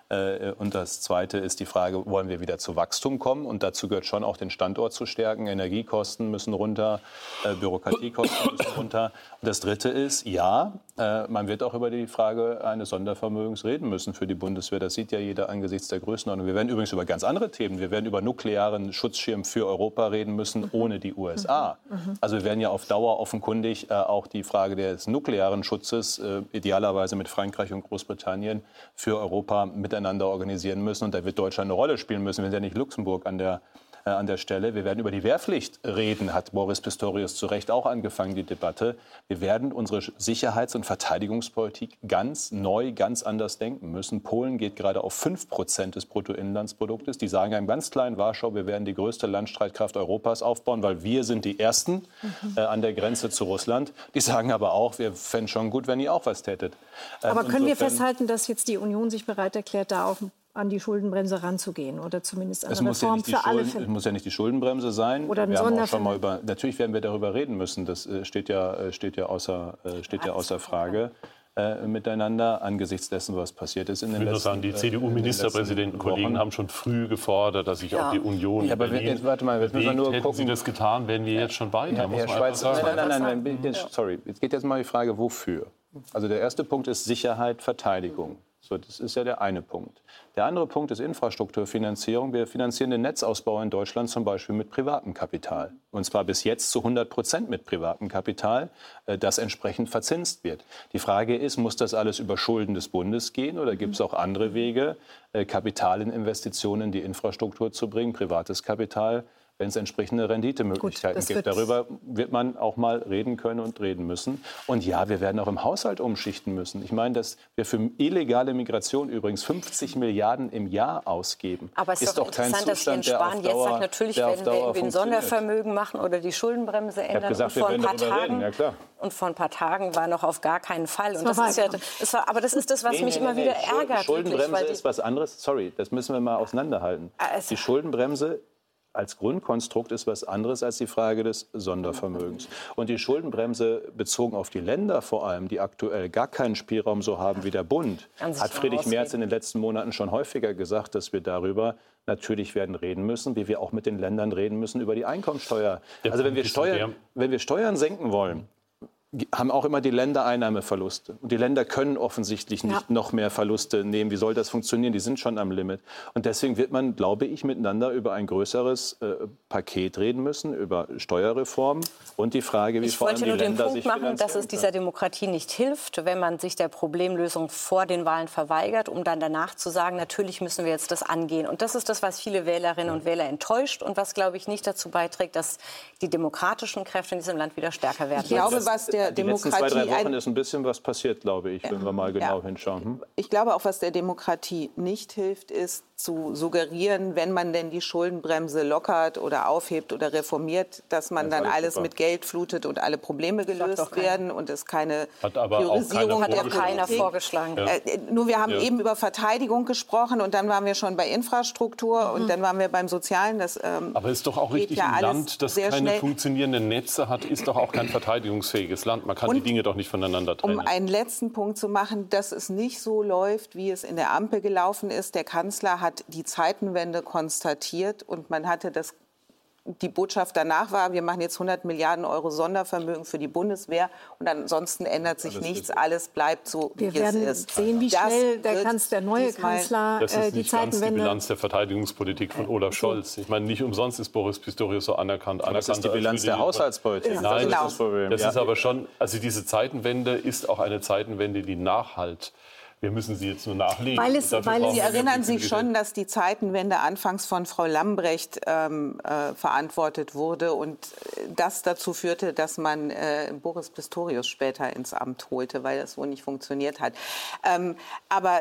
Und das Zweite ist die Frage, wollen wir wieder zu Wachstum kommen? Und dazu gehört schon auch den Standort zu stärken. Energiekosten müssen runter, Bürokratiekosten müssen runter. Und das Dritte ist, ja, man wird auch über die Frage eines Sondervermögens reden müssen für die Bundeswehr. Das sieht ja jeder angesichts der Größenordnung. Wir werden übrigens über ganz andere Themen, wir werden über nuklearen Schutzschirm für Europa reden müssen, ohne die U S A. Also wir werden ja auf Dauer offenkundig auch die Frage des nuklearen Schutzes, idealerweise mit Frankreich und Großbritannien, für Europa mit miteinander organisieren müssen. Und da wird Deutschland eine Rolle spielen müssen. Wir sind ja nicht Luxemburg an der, äh, an der Stelle. Wir werden über die Wehrpflicht reden, hat Boris Pistorius zu Recht auch angefangen, die Debatte. Wir werden unsere Sicherheits- und Verteidigungspolitik ganz neu, ganz anders denken müssen. Polen geht gerade auf fünf Prozent des Bruttoinlandsproduktes. Die sagen einem ganz kleinen Warschau, wir werden die größte Landstreitkraft Europas aufbauen, weil wir sind die Ersten äh, an der Grenze zu Russland. Die sagen aber auch, wir fänden schon gut, wenn ihr auch was tätet. Ähm, aber können insofern, wir festhalten, dass jetzt die Union sich bereit erklärt, da auf an die Schuldenbremse ranzugehen oder zumindest eine Reform ja für alle Schulden, Fälle? Es muss ja nicht die Schuldenbremse sein. Oder ein wir haben auch schon mal Sonderfall. über, natürlich werden wir darüber reden müssen. Das äh, steht ja, äh, steht ja, außer, äh, steht ja außer Frage äh, miteinander angesichts dessen, was passiert ist in den ich will letzten nur sagen, die C D U-Ministerpräsidentenkollegen haben schon früh gefordert, dass sich ja. auch die Union ja, aber Berlin jetzt, warte mal, jetzt müssen wir nur Hätten gucken. Sie das getan, wären wir jetzt schon weiter. Ja, muss Herr man Schweiz, einfach sagen. nein, nein, nein, nein, nein, sorry. Jetzt geht jetzt mal die Frage, wofür? Also der erste Punkt ist Sicherheit, Verteidigung. So, das ist ja der eine Punkt. Der andere Punkt ist Infrastrukturfinanzierung. Wir finanzieren den Netzausbau in Deutschland zum Beispiel mit privatem Kapital. Und zwar bis jetzt zu hundert Prozent mit privatem Kapital, das entsprechend verzinst wird. Die Frage ist, muss das alles über Schulden des Bundes gehen oder gibt es auch andere Wege, Kapital in Investitionen in die Infrastruktur zu bringen, privates Kapital, wenn es entsprechende Renditemöglichkeiten Gut, gibt. Darüber wird man auch mal reden können und reden müssen. Und ja, wir werden auch im Haushalt umschichten müssen. Ich meine, dass wir für illegale Migration übrigens fünfzig Milliarden im Jahr ausgeben. Aber es ist, ist doch, doch kein interessant, Zustand, dass Jens Spahn jetzt sagt, natürlich werden wir irgendwie ein Sondervermögen machen oder die Schuldenbremse ändern. Gesagt, und vor ein paar Tagen reden. Ja, klar. Und vor ein paar Tagen war noch auf gar keinen Fall. Und das ist ja, das war, aber das ist das, was nee, mich nee, immer nee, wieder nee. ärgert. Schuldenbremse wirklich, ist was anderes. Sorry, das müssen wir mal auseinanderhalten. Also, die Schuldenbremse als Grundkonstrukt ist was anderes als die Frage des Sondervermögens. Und die Schuldenbremse bezogen auf die Länder vor allem, die aktuell gar keinen Spielraum so haben wie der Bund, hat Friedrich Merz in den letzten Monaten schon häufiger gesagt, dass wir darüber natürlich werden reden müssen, wie wir auch mit den Ländern reden müssen über die Einkommensteuer. Also wenn wir Steuern, wenn wir Steuern senken wollen, haben auch immer die Länder Einnahmeverluste. Und die Länder können offensichtlich nicht ja. noch mehr Verluste nehmen. Wie soll das funktionieren? Die sind schon am Limit. Und deswegen wird man, glaube ich, miteinander über ein größeres äh, Paket reden müssen, über Steuerreform und die Frage, wie ich vor allem die Länder sich Ich wollte nur den Punkt machen, dass es dieser können. Demokratie nicht hilft, wenn man sich der Problemlösung vor den Wahlen verweigert, um dann danach zu sagen, natürlich müssen wir jetzt das angehen. Und das ist das, was viele Wählerinnen und Wähler enttäuscht und was, glaube ich, nicht dazu beiträgt, dass die demokratischen Kräfte in diesem Land wieder stärker werden. Ich glaube, was der Die Demokratie letzten zwei, drei Wochen ein, ist ein bisschen was passiert, glaube ich, wenn wir mal genau ja. hinschauen. Hm? Ich glaube auch, was der Demokratie nicht hilft, ist zu suggerieren, wenn man denn die Schuldenbremse lockert oder aufhebt oder reformiert, dass man das dann alles super. mit Geld flutet und alle Probleme gelöst werden und es keine hat aber Priorisierung auch der Hat keiner Politik. vorgeschlagen. Ja. Äh, nur wir haben Ja. eben über Verteidigung gesprochen und dann waren wir schon bei Infrastruktur mhm. und dann waren wir beim Sozialen. Das, ähm, aber ist doch auch richtig, ja ein Land, das keine schnell. funktionierenden Netze hat, ist doch auch kein verteidigungsfähiges Land. Man kann Und die Dinge doch nicht voneinander trennen. Um einen letzten Punkt zu machen, dass es nicht so läuft, wie es in der Ampel gelaufen ist. Der Kanzler hat die Zeitenwende konstatiert und man hatte das, die Botschaft danach war, wir machen jetzt hundert Milliarden Euro Sondervermögen für die Bundeswehr und ansonsten ändert sich alles nichts, ist. alles bleibt so, Wir wie werden es ist. sehen, wie Das schnell der, wird Kanz, der neue diesmal- Kanzler Das äh, ist die nicht ganz die Zeitenwende... Bilanz der Verteidigungspolitik von Olaf Scholz. Ich meine, nicht umsonst ist Boris Pistorius so anerkannt. Das ist die als Bilanz der für die- Haushaltspolitik. Ja. Nein, Genau. das, ist, das Ja. ist aber schon, also diese Zeitenwende ist auch eine Zeitenwende, die nachhalt. Wir müssen sie jetzt nur nachlegen. Weil es- Dafür weil es- brauchen Sie wir erinnern viel sich Geld. schon, dass die Zeitenwende anfangs von Frau Lambrecht ähm, äh, verantwortet wurde und äh, das dazu führte, dass man äh, Boris Pistorius später ins Amt holte, weil das wohl nicht funktioniert hat. Ähm, aber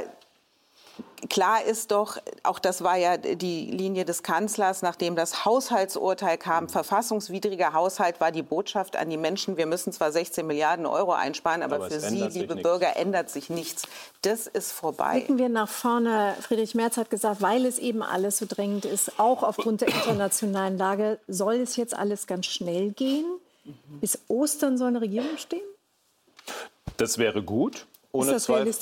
klar ist doch, auch das war ja die Linie des Kanzlers, nachdem das Haushaltsurteil kam, verfassungswidriger Haushalt, war die Botschaft an die Menschen, wir müssen zwar sechzehn Milliarden Euro einsparen, aber, Aber für es Sie, ändert sich liebe nichts. Bürger, ändert sich nichts. Das ist vorbei. Blicken wir nach vorne. Friedrich Merz hat gesagt, weil es eben alles so drängend ist, auch aufgrund der internationalen Lage, soll es jetzt alles ganz schnell gehen? Bis Ostern soll eine Regierung stehen? Das wäre gut. Ist das Zweifel. realistisch?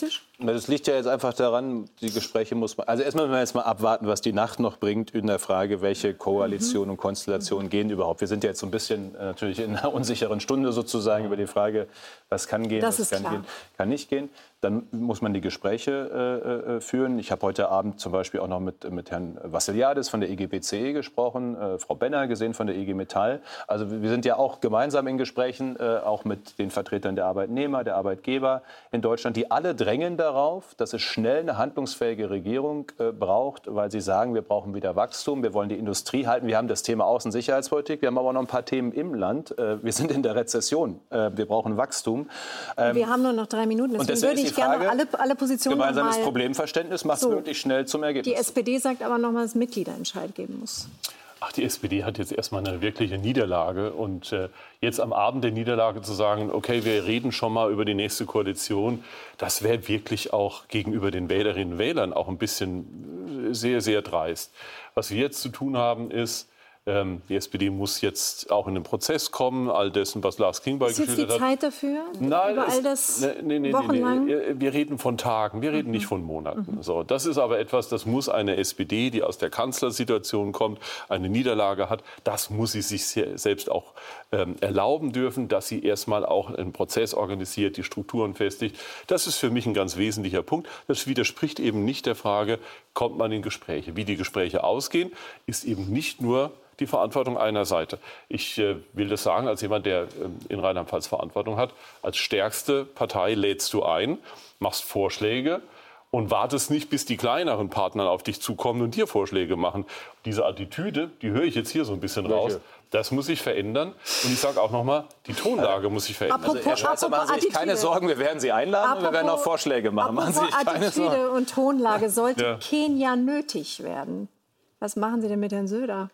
Das liegt ja jetzt einfach daran, die Gespräche muss man, also erstmal müssen wir jetzt mal abwarten, was die Nacht noch bringt in der Frage, welche Koalitionen und Konstellationen gehen überhaupt. Wir sind ja jetzt so ein bisschen äh, natürlich in einer unsicheren Stunde sozusagen über die Frage, was kann gehen, Das was ist kann klar. gehen, kann nicht gehen. Dann muss man die Gespräche äh, führen. Ich habe heute Abend zum Beispiel auch noch mit, mit Herrn Vassiliadis von der I G B C E gesprochen, äh, Frau Benner gesehen von der I G Metall. Also wir sind ja auch gemeinsam in Gesprächen, äh, auch mit den Vertretern der Arbeitnehmer, der Arbeitgeber in Deutschland, die alle drängen darauf, dass es schnell eine handlungsfähige Regierung äh, braucht, weil sie sagen, wir brauchen wieder Wachstum, wir wollen die Industrie halten. Wir haben das Thema Außensicherheitspolitik, wir haben aber noch ein paar Themen im Land. Äh, wir sind in der Rezession, äh, wir brauchen Wachstum. Ähm, Wir haben nur noch drei Minuten, deswegen würde ich gerne alle, alle Positionen noch gemeinsames mal... Problemverständnis macht es So. möglichst schnell zum Ergebnis. Die S P D sagt aber noch mal, dass es Mitgliederentscheid geben muss. Ach, die S P D hat jetzt erstmal eine wirkliche Niederlage. Und äh, jetzt am Abend der Niederlage zu sagen, okay, wir reden schon mal über die nächste Koalition, das wäre wirklich auch gegenüber den Wählerinnen und Wählern auch ein bisschen äh, sehr, sehr dreist. Was wir jetzt zu tun haben, ist, ähm, die S P D muss jetzt auch in den Prozess kommen, all dessen, was Lars Klingbeil Ist jetzt geschildert die hat. Zeit dafür? Nein, über all es- das nee, nee, nee, wochenlang? nee, nee. Wir reden von Tagen, wir reden nicht von Monaten. So, das ist aber etwas, das muss eine S P D, die aus der Kanzlersituation kommt, eine Niederlage hat, das muss sie sich se- selbst auch ähm, erlauben dürfen, dass sie erstmal auch einen Prozess organisiert, die Strukturen festigt. Das ist für mich ein ganz wesentlicher Punkt. Das widerspricht eben nicht der Frage, kommt man in Gespräche. Wie die Gespräche ausgehen, ist eben nicht nur die Verantwortung einer Seite. Ich äh, will das sagen, als jemand, der ähm, in Rheinland-Pfalz Verantwortung hat. Als stärkste Partei lädst du ein, machst Vorschläge und wartest nicht, bis die kleineren Partner auf dich zukommen und dir Vorschläge machen. Diese Attitüde, die höre ich jetzt hier so ein bisschen raus. Das muss sich verändern. Und ich sage auch noch mal, die Tonlage muss sich verändern. Apropos- Also, Herr Schweizer, machen Sie sich Attitüde. keine Sorgen, wir werden Sie einladen und wir werden auch Vorschläge machen. Machen Sie sich Apropos keine Sorgen. Attitüde und Tonlage, sollte Ja. Kenia nötig werden. Was machen Sie denn mit Herrn Söder?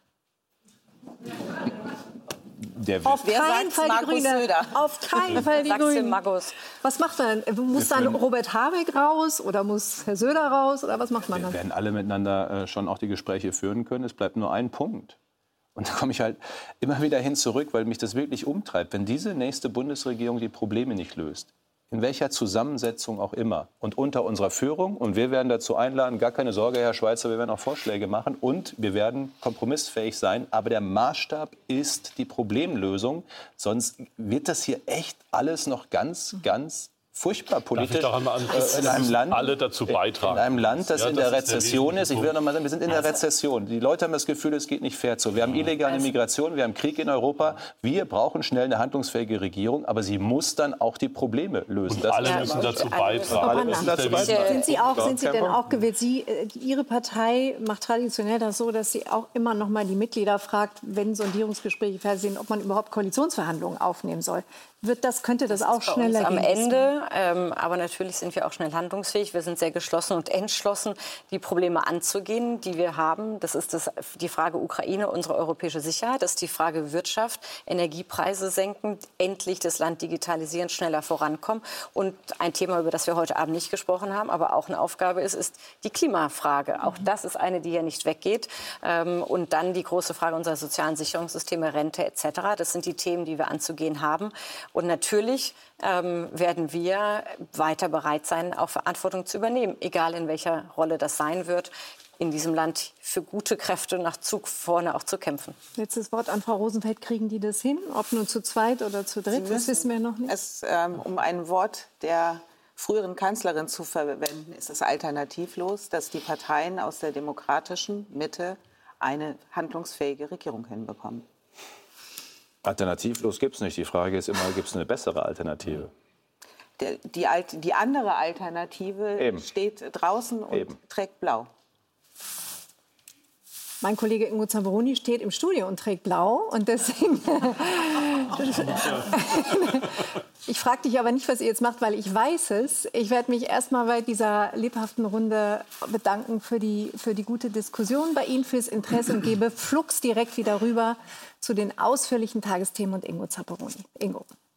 Der Auf Wer keinen sagt's? Fall die Markus Grüne. Söder. Auf keinen Fall die Sag's dem Grünen. Markus. Was macht er denn? Muss dann Robert Habeck raus oder muss Herr Söder raus oder was macht man Wir dann? werden alle miteinander äh, schon auch die Gespräche führen können. Es bleibt nur ein Punkt. Und da komme ich halt immer wieder hin zurück, weil mich das wirklich umtreibt. Wenn diese nächste Bundesregierung die Probleme nicht löst, in welcher Zusammensetzung auch immer und unter unserer Führung, und wir werden dazu einladen, gar keine Sorge, Herr Schweizer, wir werden auch Vorschläge machen und wir werden kompromissfähig sein, aber der Maßstab ist die Problemlösung, sonst wird das hier echt alles noch ganz, ganz furchtbar Darf politisch. ich daran mal an, äh, in einem Land, alle dazu beitragen. in einem Land, das Ja, in der das ist der Rezession ist. Ich will wesentliche noch mal sagen, wir sind in der Rezession. Die Leute haben das Gefühl, es geht nicht fair zu. Wir haben illegale Migration, wir haben Krieg in Europa. Wir brauchen schnell eine handlungsfähige Regierung, aber sie muss dann auch die Probleme lösen. Und Das alle ist der müssen dazu Maßstab. beitragen. Alle müssen dazu beitragen. Sind Sie auch, sind Sie Kein denn Punkt. auch gewählt? Sie, äh, Ihre Partei macht traditionell das so, dass sie auch immer noch mal die Mitglieder fragt, wenn Sondierungsgespräche fertig sind, ob man überhaupt Koalitionsverhandlungen aufnehmen soll. Wird das, könnte das auch Bei schneller uns am gehen? Ende. Ähm, aber natürlich sind wir auch schnell handlungsfähig. Wir sind sehr geschlossen und entschlossen, die Probleme anzugehen, die wir haben. Das ist das, die Frage Ukraine, unsere europäische Sicherheit. Das ist die Frage Wirtschaft, Energiepreise senken, endlich das Land digitalisieren, schneller vorankommen. Und ein Thema, über das wir heute Abend nicht gesprochen haben, aber auch eine Aufgabe ist, ist die Klimafrage. Auch das ist eine, die ja nicht weggeht. Ähm, und dann die große Frage unserer sozialen Sicherungssysteme, Rente et cetera. Das sind die Themen, die wir anzugehen haben. Und natürlich ähm, werden wir weiter bereit sein, auch Verantwortung zu übernehmen, egal in welcher Rolle das sein wird, in diesem Land für gute Kräfte nach Zug vorne auch zu kämpfen. Letztes Wort an Frau Rosenfeld. Kriegen die das hin? Ob nur zu zweit oder zu dritt? Das wissen wir noch nicht. Es, ähm, um ein Wort der früheren Kanzlerin zu verwenden, ist es alternativlos, dass die Parteien aus der demokratischen Mitte eine handlungsfähige Regierung hinbekommen. Alternativlos gibt es nicht. Die Frage ist immer, gibt es eine bessere Alternative? Der, die, Alt, die andere Alternative Eben. steht draußen und Eben. trägt blau. Mein Kollege Ingo Zamperoni steht im Studio und trägt blau. Und deswegen ich frage dich aber nicht, was ihr jetzt macht, weil ich weiß es. Ich werde mich erstmal bei dieser lebhaften Runde bedanken für die, für die gute Diskussion, bei Ihnen fürs Interesse und gebe flugs direkt wieder rüber zu den ausführlichen Tagesthemen und Ingo Zamperoni. Ingo.